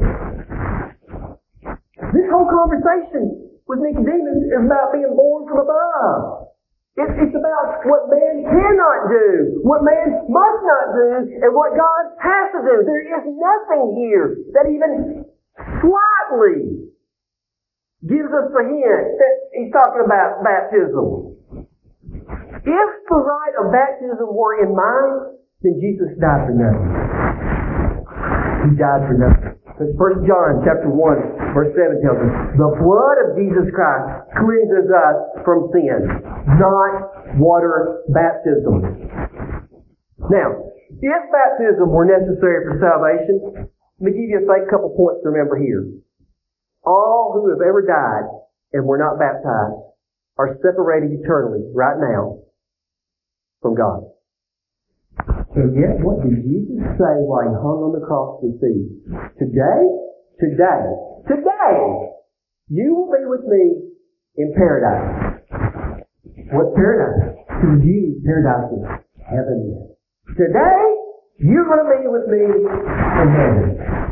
This whole conversation with Nicodemus is about being born from above. It's, it's about what man cannot do, what man must not do, and what God has to do. There is nothing here that even slightly gives us the hint that he's talking about baptism. If the rite of baptism were in mind, then Jesus died for nothing. He died for nothing. First John chapter one, verse seven tells us, the blood of Jesus Christ cleanses us from sin, not water baptism. Now, if baptism were necessary for salvation, let me give you a couple points to remember here. All who have ever died and were not baptized are separated eternally right now from God. And yet, what did Jesus say while he hung on the cross to the sea? Today, today, today, you will be with me in paradise. What's paradise? To the Jews, paradise is heaven. Today, you're going to be with me in heaven.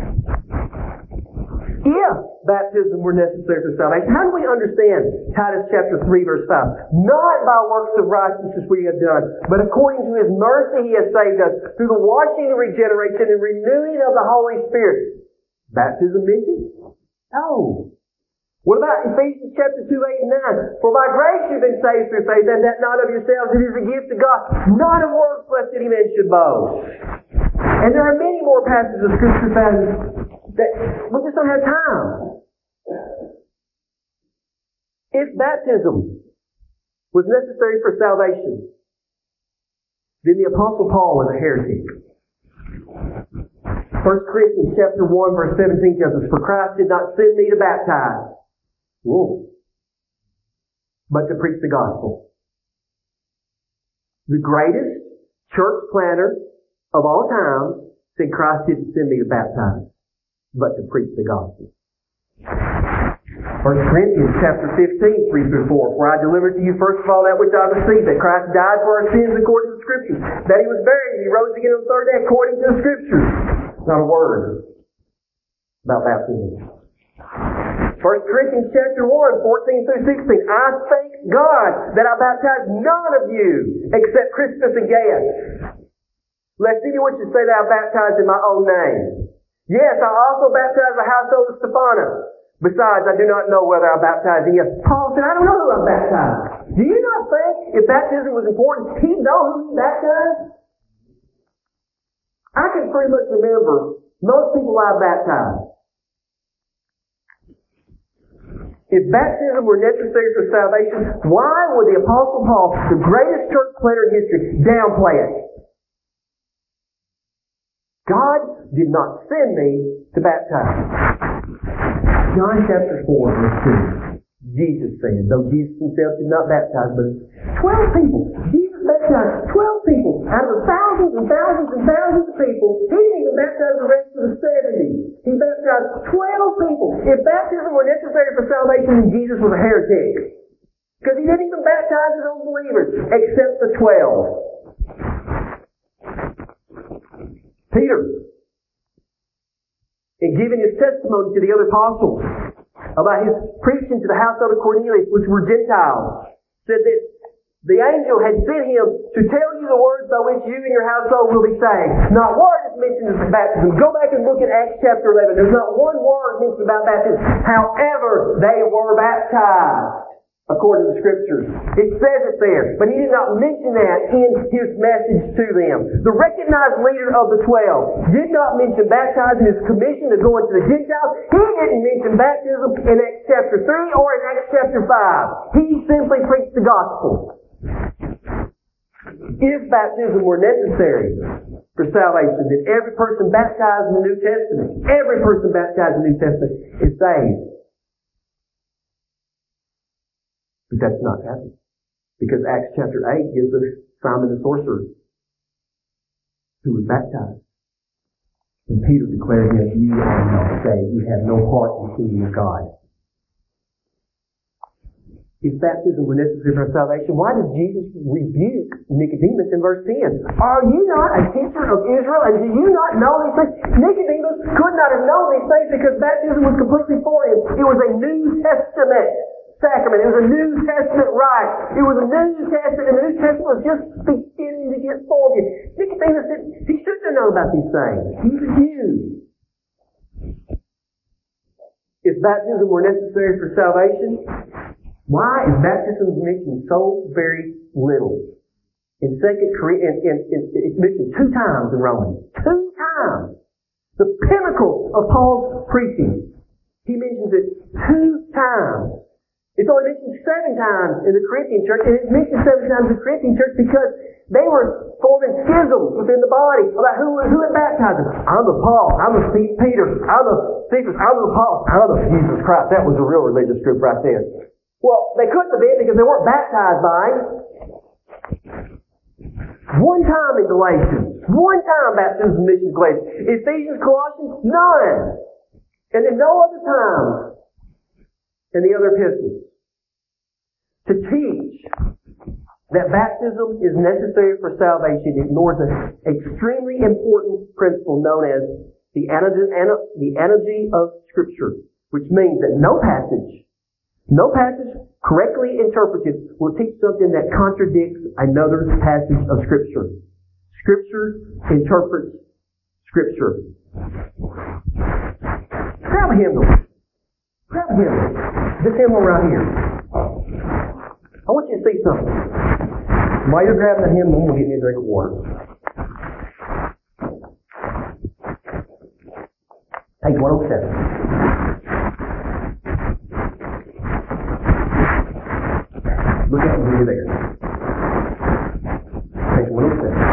If baptism were necessary for salvation, how do we understand Titus chapter three verse five? Not by works of righteousness we have done, but according to His mercy He has saved us through the washing and regeneration and renewing of the Holy Spirit. Baptism mentioned? No. What about Ephesians chapter two, eight, and nine? For by grace you've been saved through faith, and that not of yourselves, it is a gift of God, not of works, lest any man should boast. And there are many more passages of Scripture found that we just don't have time. If baptism was necessary for salvation, then the Apostle Paul was a heretic. First Corinthians chapter one, verse seventeen tells us, for Christ did not send me to baptize, whoa, but to preach the gospel. The greatest church planter of all time said Christ didn't send me to baptize, but to preach the gospel. First Corinthians chapter fifteen, three through four. For I delivered to you first of all that which I received, that Christ died for our sins according to the Scriptures, that He was buried, and He rose again on the third day according to the Scriptures. Not a word about baptism. First Corinthians chapter one, fourteen through sixteen. I thank God that I baptized none of you except Crispus and Gaius, lest anyone should say that I baptized in my own name. Yes, I also baptized the household of Stephanas. Besides, I do not know whether I baptized in you. Paul said, I don't know who I baptized. Do you not think if baptism was important, he'd know who he baptized? I can pretty much remember most people I baptized. If baptism were necessary for salvation, why would the Apostle Paul, the greatest church planter in history, downplay it? God did not send me to baptize. John chapter four, verse two. Jesus said, though Jesus himself did not baptize, but twelve people. Jesus baptized twelve people out of the thousands and thousands and thousands of people. He didn't even baptize the rest of the seventy. He baptized twelve people. If baptism were necessary for salvation, then Jesus was a heretic. Because he didn't even baptize his own believers, except the twelve. Peter, in giving his testimony to the other apostles about his preaching to the household of Cornelius, which were Gentiles, said that the angel had sent him to tell you the words by which you and your household will be saved. Not one is mentioned as baptism. Go back and look at Acts chapter eleven. There's not one word mentioned about baptism. However, they were baptized according to the Scriptures. It says it there, but he did not mention that in his message to them. The recognized leader of the twelve did not mention baptizing, his commission to go into the Gentiles. He didn't mention baptism in Acts chapter three or in Acts chapter five. He simply preached the gospel. If baptism were necessary for salvation, then every person baptized in the New Testament, every person baptized in the New Testament is saved. But that's not happening. Because Acts chapter eight gives us Simon the sorcerer, who was baptized. And Peter declared that you are not saved. You have no part in the kingdom of God. If baptism were necessary for salvation, why did Jesus rebuke Nicodemus in verse ten? Are you not a teacher of Israel, and do you not know these things? Nicodemus could not have known these things because baptism was completely foreign. It was a New Testament sacrament. It was a New Testament rite. It was a New Testament, and the New Testament was just beginning to get formed. Nicodemus said, he shouldn't have known about these things. He's a Jew. If baptism were necessary for salvation, why is baptism mentioned so very little? In Second Corinthians, in, in, in, it's mentioned two times in Romans. Two times. The pinnacle of Paul's preaching. He mentions it two times. It's only mentioned seven times in the Corinthian church, and it's mentioned seven times in the Corinthian church because they were forming schisms within the body about who, who had baptized them. I'm the Paul, I'm the Peter, I'm the Cephas, I'm the Paul, I'm the Jesus Christ. That was a real religious group right there. Well, they couldn't have been because they weren't baptized by him. One time in Galatians. One time baptism mentioned Galatians. Ephesians, Colossians, none. And then no other time in the other epistles. To teach that baptism is necessary for salvation ignores an extremely important principle known as the analogy, the analogy of Scripture, which means that no passage No passage correctly interpreted will teach something that contradicts another passage of Scripture. Scripture interprets Scripture. Grab a hymnal. Grab a hymn. This hymn right here. I want you to see something. While you're grabbing the hymn, I'm going to get me a drink of water. Page one oh seven. Look at me there. Page one oh seven.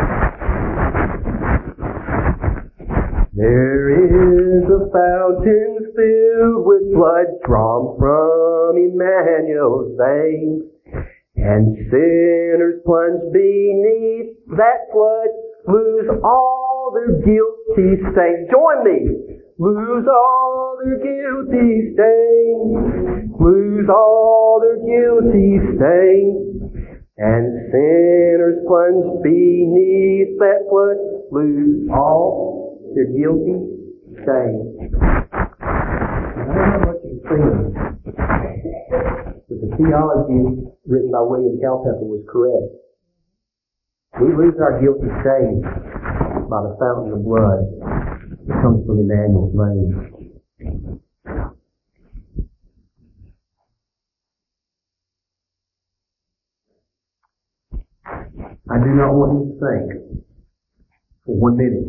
There is a fountain filled with blood drawn from Emmanuel's veins, and sinners plunged beneath that flood lose all their guilty stains. Join me! Lose all their guilty stains, lose all their guilty stains, and sinners plunged beneath that flood lose all their guilty stains. I don't know how much you can see, but the theology written by William Culpeper was correct. We lose our guilty stains by the fountain of blood that comes from Emmanuel's veins. I do not want you to think for one minute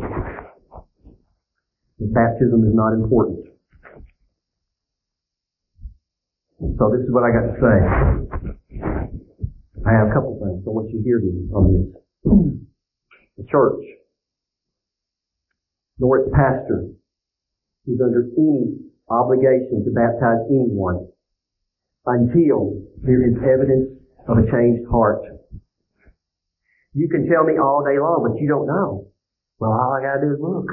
that baptism is not important. So this is what I got to say. I have a couple things I want you to hear on this. The church, nor its pastor, is under any obligation to baptize anyone until there is evidence of a changed heart. You can tell me all day long, but you don't know. Well, all I got to do is look.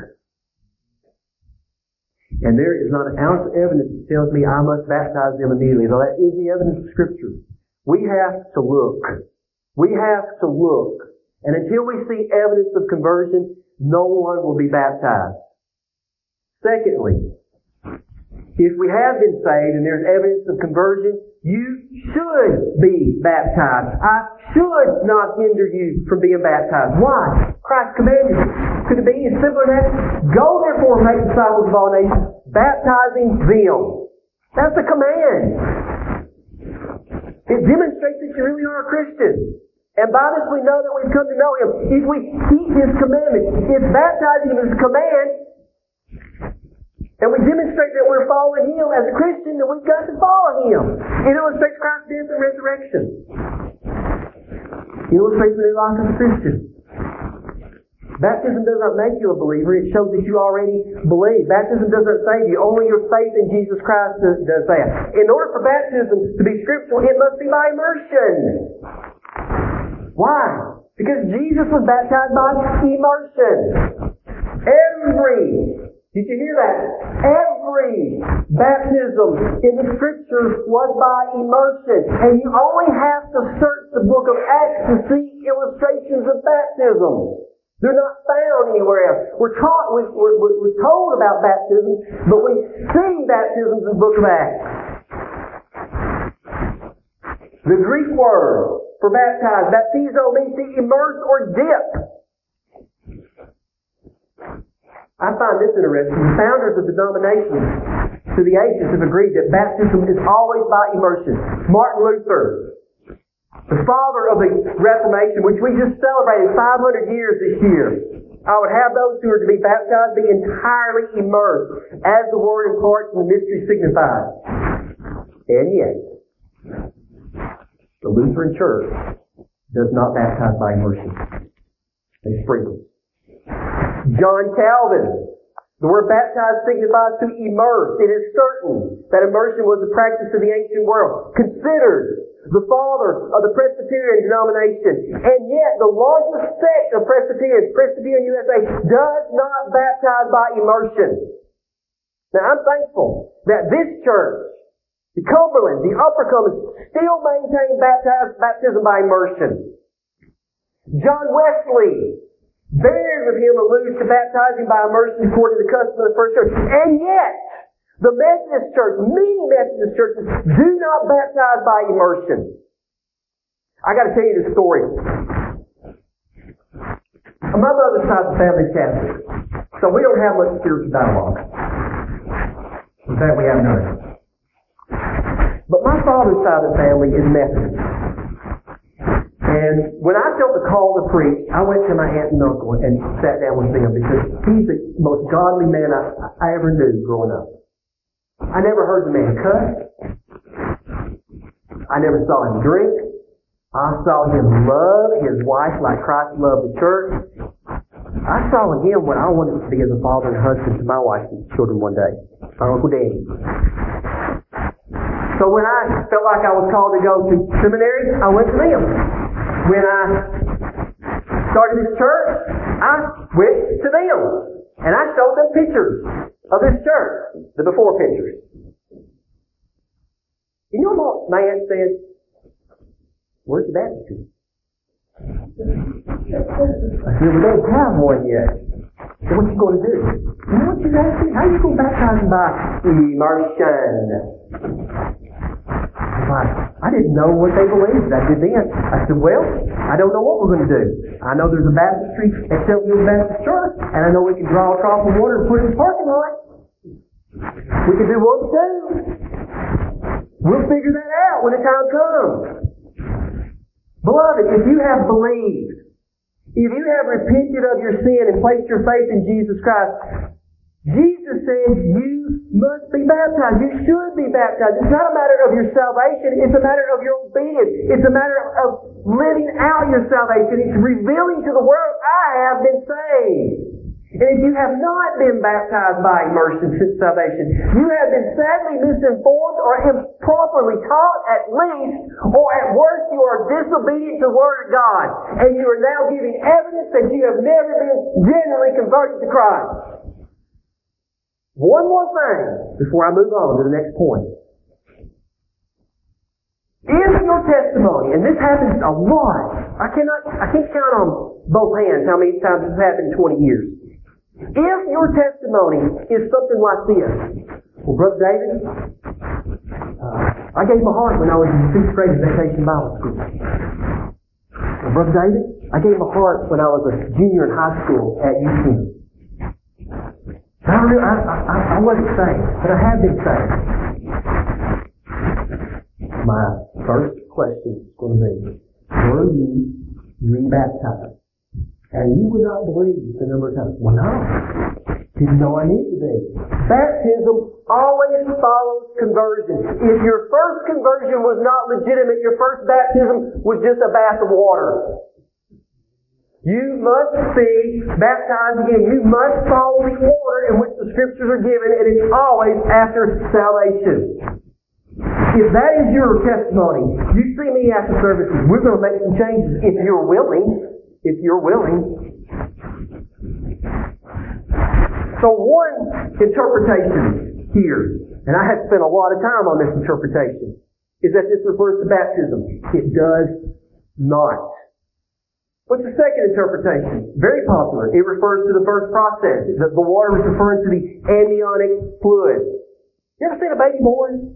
And there is not an ounce of evidence that tells me I must baptize them immediately, though that is the evidence of Scripture. We have to look. We have to look. And until we see evidence of conversion, no one will be baptized. Secondly, if we have been saved and there's evidence of conversion, you should be baptized. I should not hinder you from being baptized. Why? Christ commanded it. Could it be as simple as that? Go therefore and make disciples of all nations, baptizing them. That's a command. It demonstrates that you really are a Christian. And by this we know that we've come to know Him. If we keep His commandments, if baptizing Him is a command, and we demonstrate that we're following Him as a Christian, then we've got to follow Him. It illustrates Christ's death and resurrection. It illustrates the new life as a Christian. Baptism does not make you a believer. It shows that you already believe. Baptism doesn't save you. Only your faith in Jesus Christ does, does that. In order for baptism to be scriptural, it must be by immersion. Why? Because Jesus was baptized by immersion. Every Did you hear that? Every baptism in the Scriptures was by immersion. And you only have to search the book of Acts to see illustrations of baptism. They're not found anywhere else. We're taught, we're, we're, we're told about baptism, but we see baptisms in the book of Acts. The Greek word for baptize, baptizo, means to immerse or dip. I find this interesting. The founders of denominations through the ages have agreed that baptism is always by immersion. Martin Luther, the father of the Reformation, which we just celebrated five hundred years this year, I would have those who are to be baptized be entirely immersed, as the word imparts and the mystery signifies. And yet, the Lutheran Church does not baptize by immersion. They sprinkle. John Calvin, the word baptize signifies to immerse. It is certain that immersion was the practice of the ancient world, considered the father of the Presbyterian denomination. And yet the largest sect of Presbyterians, Presbyterian U S A, does not baptize by immersion. Now I'm thankful that this church, the Cumberland, the Upper Cumberland, still maintain baptize, baptism by immersion. John Wesley, bears of him alludes to baptizing by immersion according to the custom of the first church. And yet, the Methodist Church, many Methodist churches, do not baptize by immersion. I got to tell you this story. My mother's side of the family is Catholic, so we don't have much spiritual dialogue. In fact, we have none. father's side of the family is Methodist. And when I felt the call to preach, I went to my aunt and uncle and sat down with them because he's the most godly man I, I ever knew growing up. I never heard the man cuss. I never saw him drink. I saw him love his wife like Christ loved the church. I saw in him what I wanted to be as a father and husband to my wife and children one day. My Uncle Danny. So when I felt like I was called to go to seminary, I went to them. When I started this church, I went to them. And I showed them pictures of this church, the before pictures. You know what my aunt said? Where's your baptism? I said, we don't have one yet. So what you going to do? You know what you asked me? How are you going to baptize them by immersion? I didn't know what they believed. I did then. I said, well, I don't know what we're going to do. I know there's a baptistry at Shelbyville Baptist Church, and I know we can draw a trough of water and put it in the parking lot. We can do one too. We'll figure that out when the time comes. Beloved, if you have believed, if you have repented of your sin and placed your faith in Jesus Christ, Jesus said you must be baptized. You should be baptized. It's not a matter of your salvation. It's a matter of your obedience. It's a matter of living out your salvation. It's revealing to the world, I have been saved. And if you have not been baptized by immersion since salvation, you have been sadly misinformed or improperly taught at least, or at worst you are disobedient to the Word of God. And you are now giving evidence that you have never been genuinely converted to Christ. One more thing before I move on to the next point. If your testimony, and this happens a lot, I cannot, I can't count on both hands how many times this has happened in twenty years. If your testimony is something like this, well, Brother David, uh, I gave my heart when I was in sixth grade at Vacation Bible School. Well, Brother David, I gave my heart when I was a junior in high school at U T M. I, really, I, I, I wasn't saved, but I have been saved. My first question is going to be, were you rebaptized? And you would not believe the number of times. Well, no. Didn't know I needed to be. Baptism always follows conversion. If your first conversion was not legitimate, your first baptism was just a bath of water. You must be baptized again. You must follow the order in which the Scriptures are given, and it's always after salvation. If that is your testimony, you see me after services, we're going to make some changes if you're willing. If you're willing. So one interpretation here, and I have spent a lot of time on this interpretation, is that this refers to baptism. It does not. What's the second interpretation? Very popular. It refers to the birth process. The, the water is referring to the amniotic fluid. You ever seen a baby born?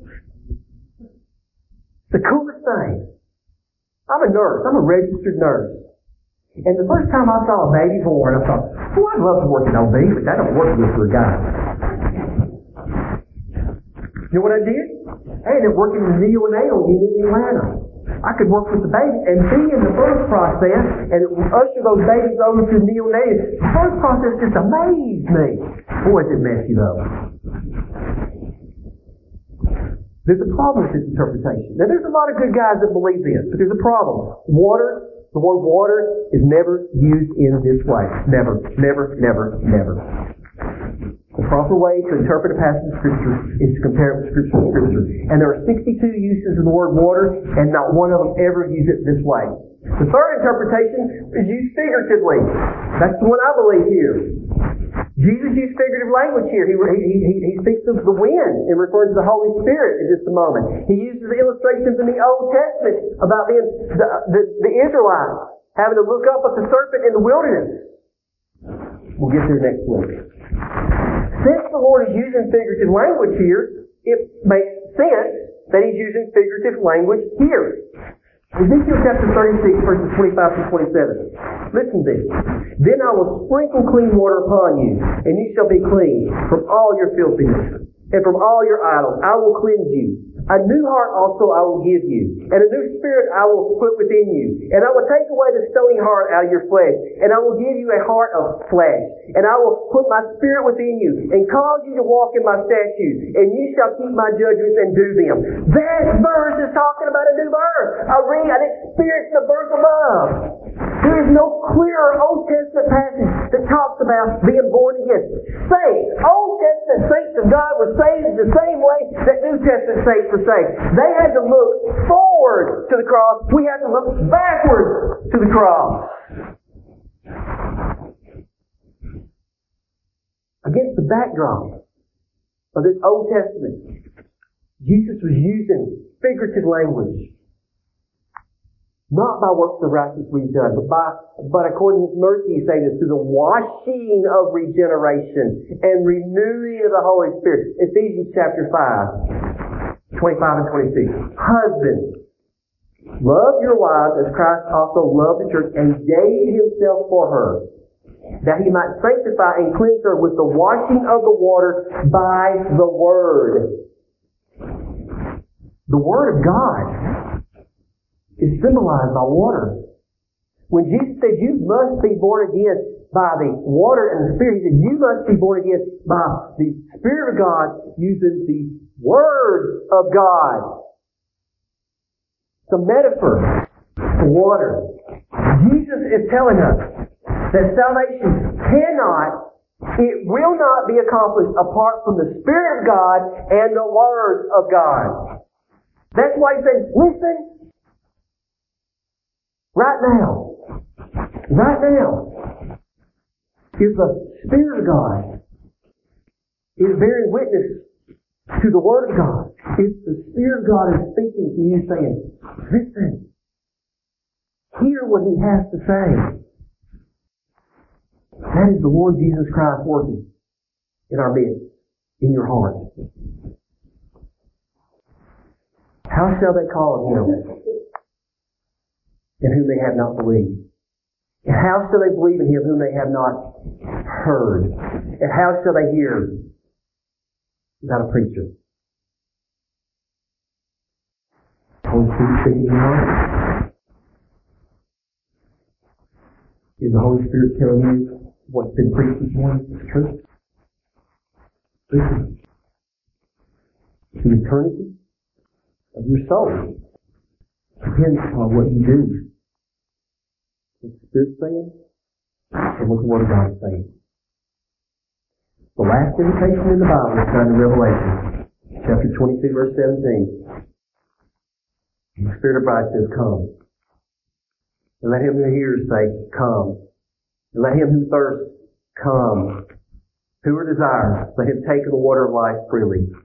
The coolest thing. I'm a nurse. I'm a registered nurse. And the first time I saw a baby born, I thought, oh, I'd love to work in O B, but that don't work good for a guy. You know what I did? I ended up working in the neonatal unit in Atlanta. I could work with the baby and be in the birth process and usher those babies over to the neonatal. The birth process just amazed me. Boy, is it messy though. There's a problem with this interpretation. Now, there's a lot of good guys that believe this, but there's a problem. Water, the word water is never used in this way. Never, never, never, never. The proper way to interpret a passage of Scripture is to compare it with Scripture to Scripture. And there are sixty-two uses of the word water, and not one of them ever use it this way. The third interpretation is used figuratively. That's the one I believe here. Jesus used figurative language here. He, he, he, he speaks of the wind and refers to the Holy Spirit in just a moment. He uses illustrations in the Old Testament about the, the, the, the Israelites having to look up at the serpent in the wilderness. We'll get there next week. Since the Lord is using figurative language here, it makes sense that He's using figurative language here. Ezekiel chapter thirty-six, verses twenty-five through twenty-seven. Listen to this. Then I will sprinkle clean water upon you, and you shall be clean from all your filthiness, and from all your idols. I will cleanse you. A new heart also I will give you, and a new spirit I will put within you. And I will take away the stony heart out of your flesh, and I will give you a heart of flesh. And I will put my spirit within you, and cause you to walk in my statutes, and you shall keep my judgments and do them. That verse is talking about a new birth. I read, I experienced the birth above. There is no clearer Old Testament passage that talks about being born again. Saints, Old Testament saints of God were saved the same way that New Testament saints were saved. They had to look forward to the cross. We have to look backwards to the cross. Against the backdrop of this Old Testament, Jesus was using figurative language. Not by works of righteousness we've done, but by, but according to His mercy, He saved us through the washing of regeneration and renewing of the Holy Spirit. Ephesians chapter five, twenty-five and twenty-six. Husbands, love your wives as Christ also loved the church and gave Himself for her, that He might sanctify and cleanse her with the washing of the water by the Word. The Word of God is symbolized by water. When Jesus said, you must be born again by the water and the Spirit, He said, you must be born again by the Spirit of God using the Word of God. It's a metaphor for water. Jesus is telling us that salvation cannot, it will not be accomplished apart from the Spirit of God and the Word of God. That's why He said, listen, right now, right now, if the Spirit of God is bearing witness to the Word of God, if the Spirit of God is speaking to you saying, listen, hear what He has to say, that is the Lord Jesus Christ working in our midst, in your heart. How shall they call Him in whom they have not believed? And how shall they believe in Him whom they have not heard? And how shall they hear without a preacher? Holy Spirit speaking in your heart? Is the Holy Spirit telling you what's been preached this morning is true? Listen. The eternity of your soul depends upon what you do. What the Spirit's saying and what the Word of God is saying. The last invitation in the Bible is found in Revelation, chapter twenty-two, verse seventeen. And the Spirit of bride says, come. And let him who hears say, come. And let him who thirsts come. Whoever desires, let him take of the water of life freely.